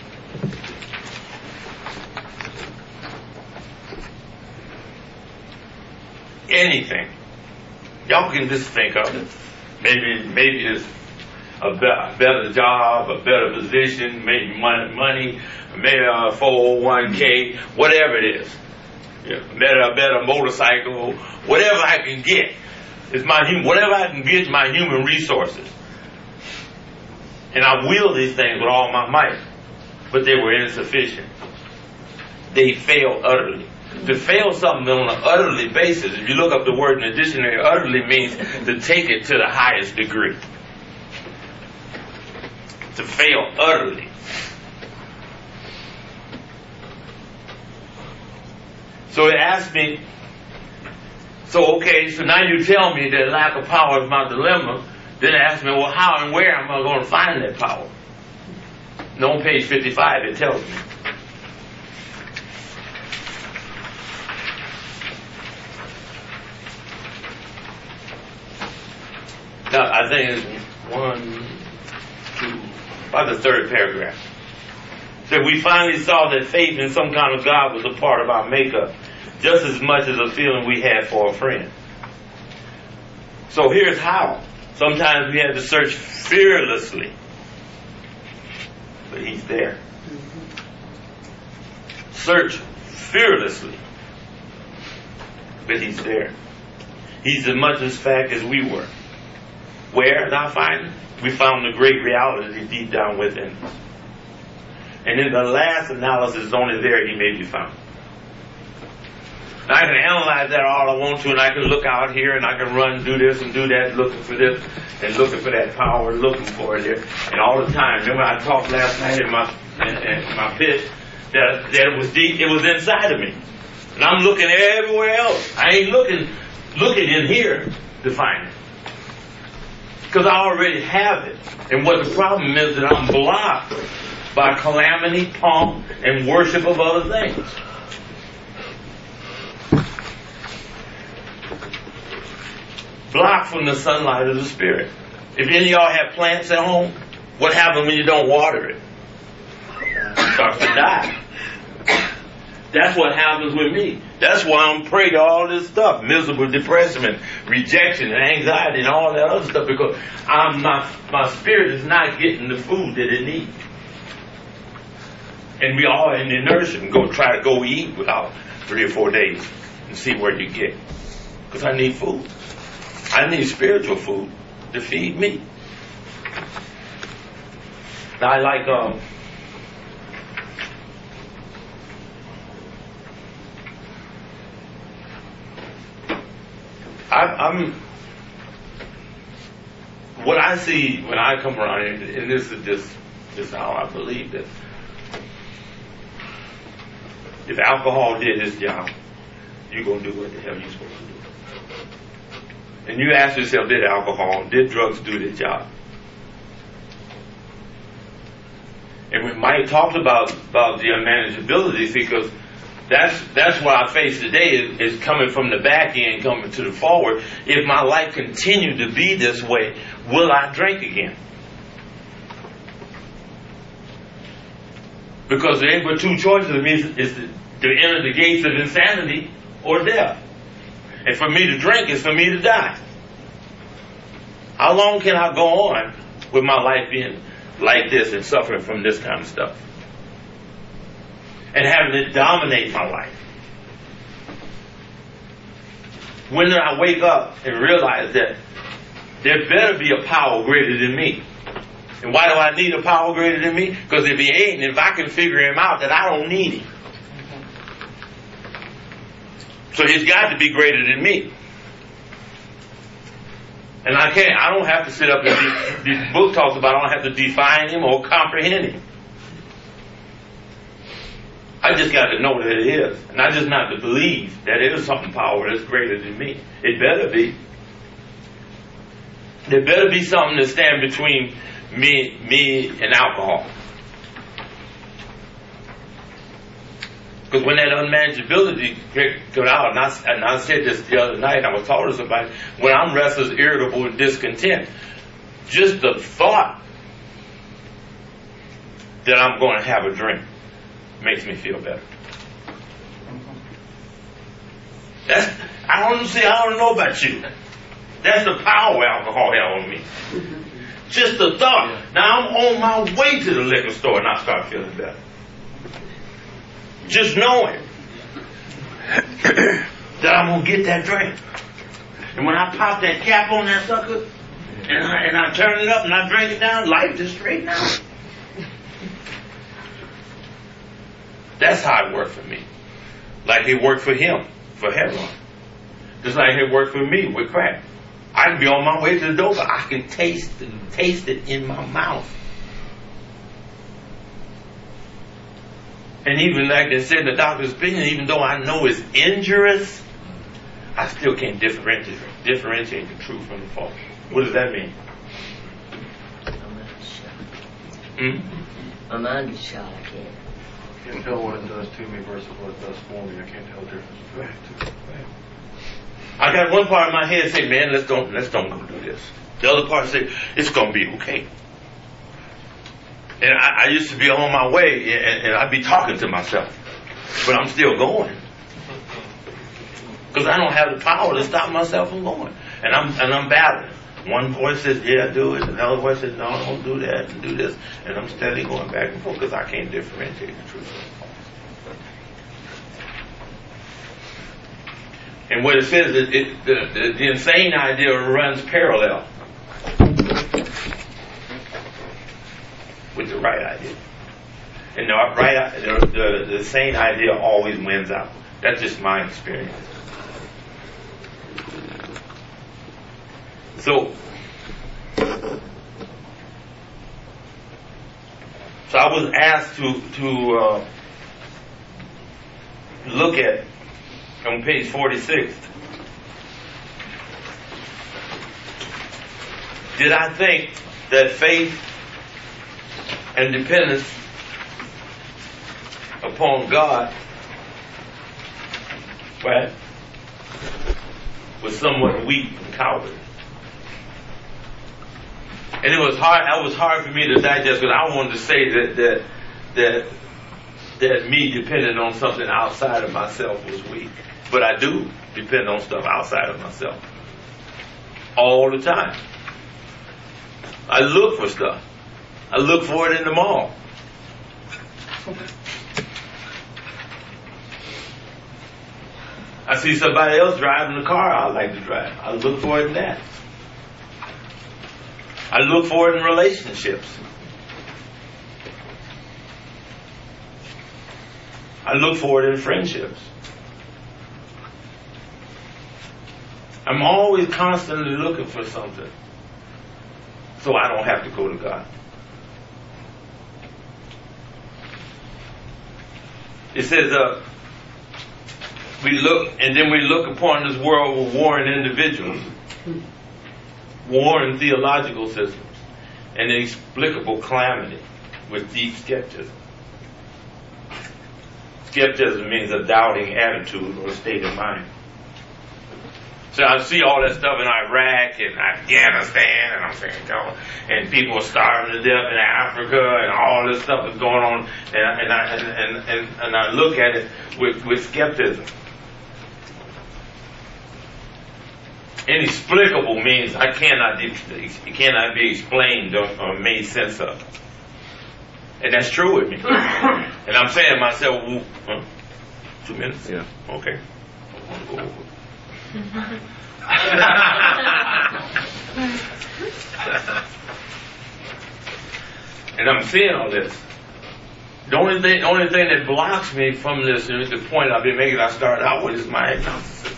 Anything. Y'all can just think of it. Maybe, maybe it's a, be- a better job, a better position, maybe money, money maybe a four oh one k, whatever it is. Yeah, better, a better motorcycle, whatever I can get. It's my hum- whatever I can get, my human resources. And I will these things with all my might, but they were insufficient. They failed utterly. To fail something on an utterly basis, if you look up the word in the dictionary, utterly means to take it to the highest degree. To fail utterly. So it asked me, so okay, so now you tell me that lack of power is my dilemma. Then it asked me, well, how and where am I going to find that power? And on page fifty-five, it tells me. Now, I think it's one, two, about the third paragraph. So we finally saw that faith in some kind of God was a part of our makeup just as much as a feeling we had for a friend. So here's how. Sometimes we had to search fearlessly, but he's there. Search fearlessly, but he's there. He's as much as fact as we were. Where did I find him? We found the great reality deep down within us. And in the last analysis, only there he may be found. Now I can analyze that all I want to, and I can look out here, and I can run and do this and do that, looking for this, and looking for that power, looking for it there. And all the time, remember I talked last night in my in, in my pitch, that, that it was deep, it was inside of me. And I'm looking everywhere else. I ain't looking looking in here to find it. Because I already have it. And what the problem is that I'm blocked by calamity, pomp, and worship of other things. Blocked from the sunlight of the Spirit. If any of y'all have plants at home, what happens when you don't water it? It starts to die. That's what happens with me. That's why I'm prey to all this stuff. Miserable depression and rejection and anxiety and all that other stuff, because I'm not, my spirit is not getting the food that it needs. And we all in inertia and go try to go eat without three or four days and see where you get. Because I need food. I need spiritual food to feed me. Now I like um I, I'm what I see when I come around, and, and this is just just how I believe that if alcohol did its job, you're gonna do what the hell you're supposed to do. And you ask yourself, did alcohol, did drugs do their job? And when Mike talked about about the unmanageability, because That's that's what I face today is, is coming from the back end, coming to the forward. If my life continued to be this way, will I drink again? Because there ain't but two choices. It means is to, to enter the gates of insanity or death. And for me to drink is for me to die. How long can I go on with my life being like this and suffering from this kind of stuff? And having it dominate my life. When did I wake up and realize that there better be a power greater than me? And why do I need a power greater than me? Because if he ain't, if I can figure him out, then I don't need him. So he's got to be greater than me. And I can't, I don't have to sit up and de- this book talks about I don't have to define him or comprehend him. I just got to know that it is. And I just not to believe that it is something power that's greater than me. It better be. There better be something that stand between me, me and alcohol. Because when that unmanageability got out, and I, and I said this the other night, I was talking to somebody, when I'm restless, irritable, and discontent, just the thought that I'm going to have a drink makes me feel better. That's, I don't see, I don't know about you. That's the power alcohol had on me. Just the thought. Now I'm on my way to the liquor store and I start feeling better. Just knowing that I'm going to get that drink. And when I pop that cap on that sucker, and I, and I turn it up and I drink it down, life just straighten out. That's how it worked for me. Like it worked for him, for heroin. Just like it worked for me with crack. I can be on my way to the door, but I can taste taste it in my mouth. And even like they said in the doctor's opinion, even though I know it's injurious, I still can't differentiate differentiate the truth from the false. What does that mean? My mind is shot, I can't. I can't tell what it does to me versus what it does for me. I can't tell the difference. Right. Right. I got one part of my head say, man, let's don't let's don't go do this. The other part say, it's gonna be okay. And I, I used to be on my way and, and I'd be talking to myself. But I'm still going. Because I don't have the power to stop myself from going. And I'm and I'm battling. One voice says, yeah, do it. Another voice says, no, don't do that and do this. And I'm steadily going back and forth because I can't differentiate the truth from false. And what it says is it, the, the, the insane idea runs parallel with the right idea. And the right, the, the, the sane idea always wins out. That's just my experience. So, so I was asked to to uh, look at on page forty-six. Did I think that faith and dependence upon God, right, was somewhat weak and cowardly? And it was hard. It was hard for me to digest because I wanted to say that that that that me depending on something outside of myself was weak. But I do depend on stuff outside of myself all the time. I look for stuff. I look for it in the mall. I see somebody else driving the car I like to drive. I look for it in that. I look for it in relationships. I look for it in friendships. I'm always constantly looking for something so I don't have to go to God. It says, uh, we look, and then we look upon this world with warring individuals, warring theological systems, and inexplicable calamity with deep skepticism. Skepticism means a doubting attitude or state of mind. So I see all that stuff in Iraq and Afghanistan, and I'm saying, oh, and people are starving to death in Africa, and all this stuff is going on, and, and, I, and, and, and, and I look at it with, with skepticism. Inexplicable means I cannot, it cannot be explained or, or made sense of. And that's true with me. And I'm saying to myself, well, huh? Two minutes? Yeah. Okay. I want to go over. And I'm seeing all this. The only thing, the only thing that blocks me from this, and the point I've been making, I started out with, is my agnosticism.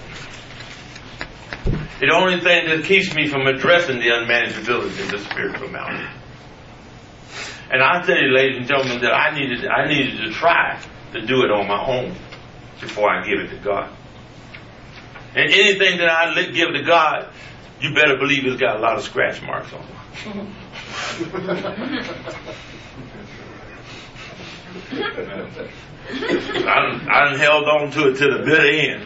The only thing that keeps me from addressing the unmanageability of the spiritual mountain. And I tell you, ladies and gentlemen, that I needed, I needed to try to do it on my own before I give it to God. And anything that I give to God, you better believe it's got a lot of scratch marks on it. I done, I done held on to it to the bitter end.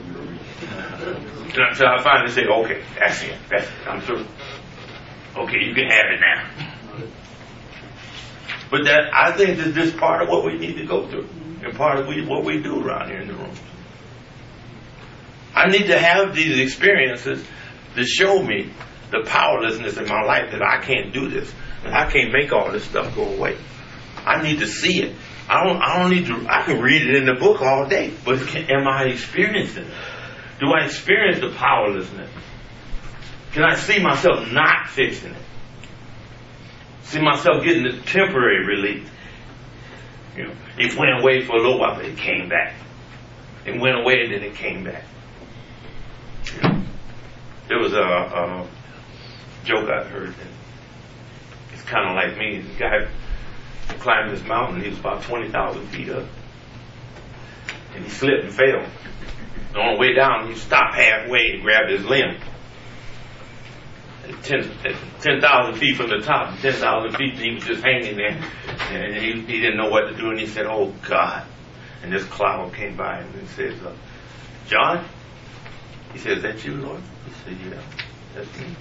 Until I finally say, okay, that's it. That's it. I'm through. Okay, you can have it now. But that, I think that this is part of what we need to go through. And part of we, what we do around here in the room. I need to have these experiences to show me the powerlessness in my life, that I can't do this. That I can't make all this stuff go away. I need to see it. I don't, I don't need to, I can read it in the book all day. But can, am I experiencing it? Do I experience the powerlessness? Can I see myself not fixing it? See myself getting the temporary relief? You know, it went away for a little while, but it came back. It went away and then it came back. You know, there was a, a joke I heard that it's kind of like me. The guy climbed this mountain. He was about twenty thousand feet up, and he slipped and fell. And on the way down, he stopped halfway and grabbed his limb. At ten thousand feet from the top, ten thousand feet, he was just hanging there, and he, he didn't know what to do. And he said, "Oh God!" And this cloud came by, and he says, uh, "John." He said, "Is that you, Lord?" He said, "Yeah, that's me."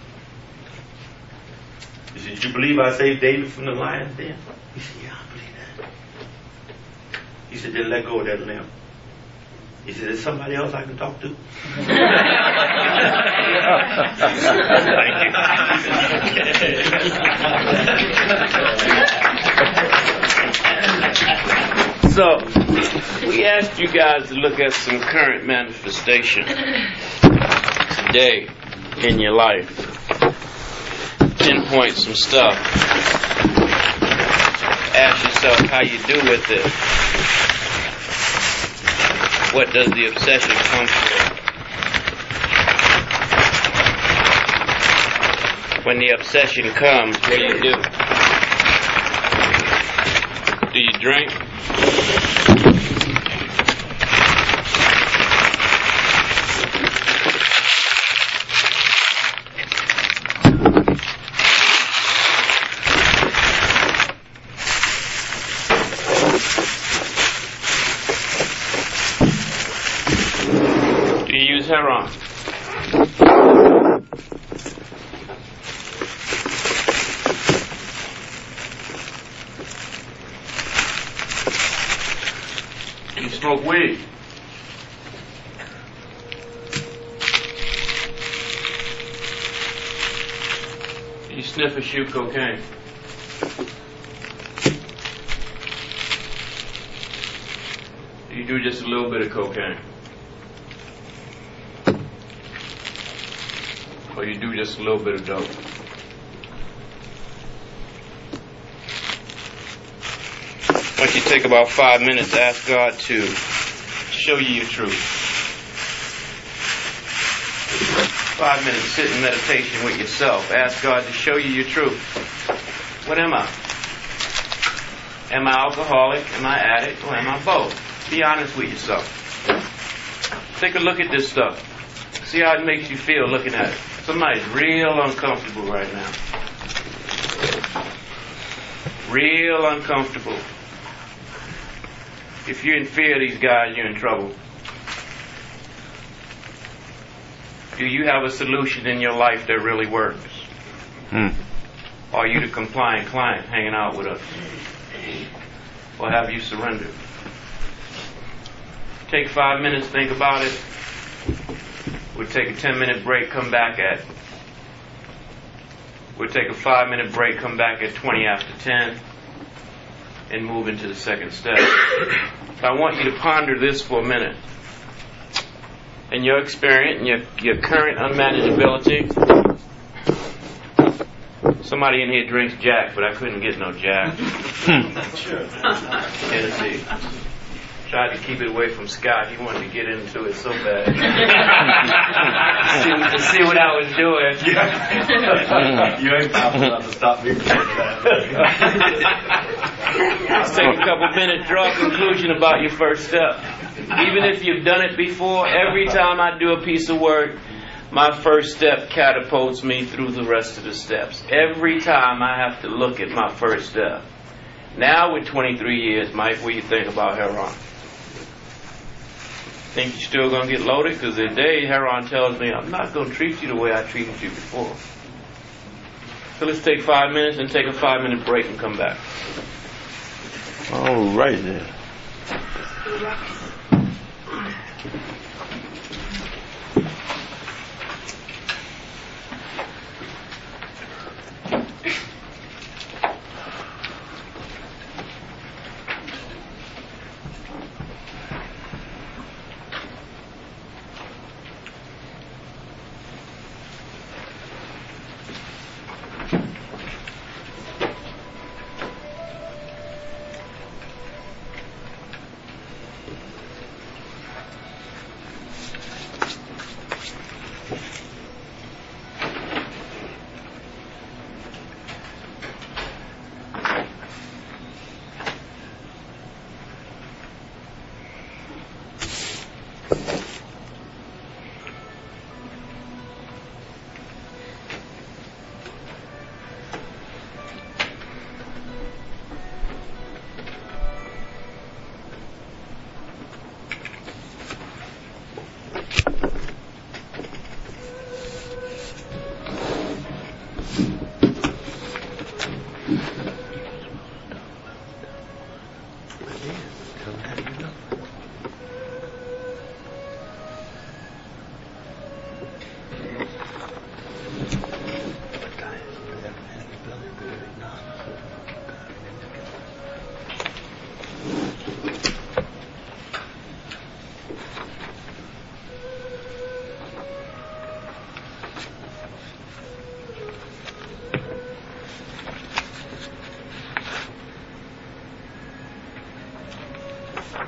He said, "Did you believe I saved David from the lion's den?" He said, "Yeah, I believe that." He said, "Then let go of that limb." He said, "Is somebody else I can talk to?" So, we asked you guys to look at some current manifestation today in your life. Pinpoint some stuff. Ask yourself how you do with it. What does the obsession come from? When the obsession comes, what do you do? Do you drink? Do you use heroin? Do you smoke weed? Do you sniff or shoot cocaine? Do you do just a little bit of cocaine? Or you do just a little bit of dope? Once you take about five minutes, ask God to show you your truth. Five minutes, sit in meditation with yourself. Ask God to show you your truth. What am I? Am I alcoholic? Am I addict? Or am I both? Be honest with yourself. Take a look at this stuff. See how it makes you feel looking at it. Somebody's real uncomfortable right now. Real uncomfortable. If you're in fear of these guys, you're in trouble. Do you have a solution in your life that really works? Hmm. Or are you the compliant client hanging out with us? Or have you surrendered? Take five minutes, think about it. We'll take a ten minute break, come back at. We'll take a five minute break, come back at twenty after ten, and move into the second step. I want you to ponder this for a minute. In your experience, in your, your current unmanageability, somebody in here drinks Jack, but I couldn't get no Jack. Tennessee. Tried to keep it away from Scott. He wanted to get into it so bad. see, to see what I was doing. Yeah. You ain't powerful enough to stop me from doing that. Let's take a couple minutes, draw a conclusion about your first step. Even if you've done it before, every time I do a piece of work, my first step catapults me through the rest of the steps. Every time I have to look at my first step. Now with twenty-three years, Mike, what do you think about heroin? Think you're still going to get loaded? Because today heroin tells me I'm not going to treat you the way I treated you before. So let's take five minutes and take a five minute break and come back. All right then.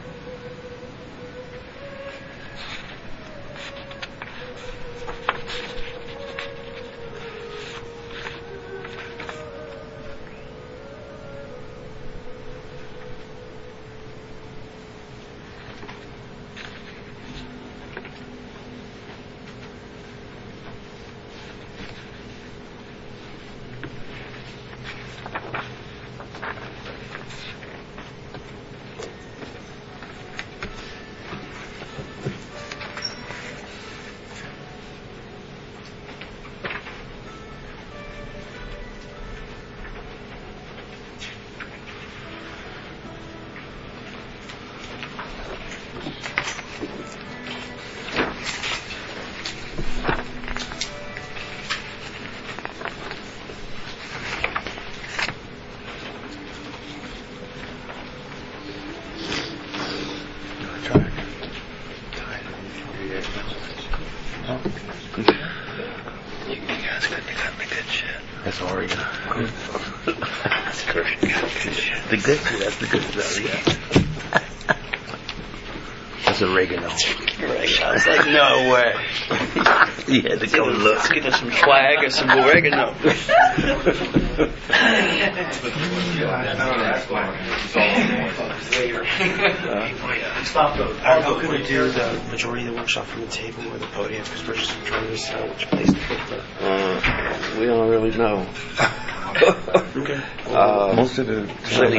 That's oregano. That's correct. The good, that's the good stuff, yeah. That's oregano. I was like, no way. He had to go look. Let's get us some swag and some oregano. Stop though. How can we do the majority of the workshop from the table or the podium? Because we're just trying to decide which place to put the. Uh, we don't really know. Okay. Uh, most of the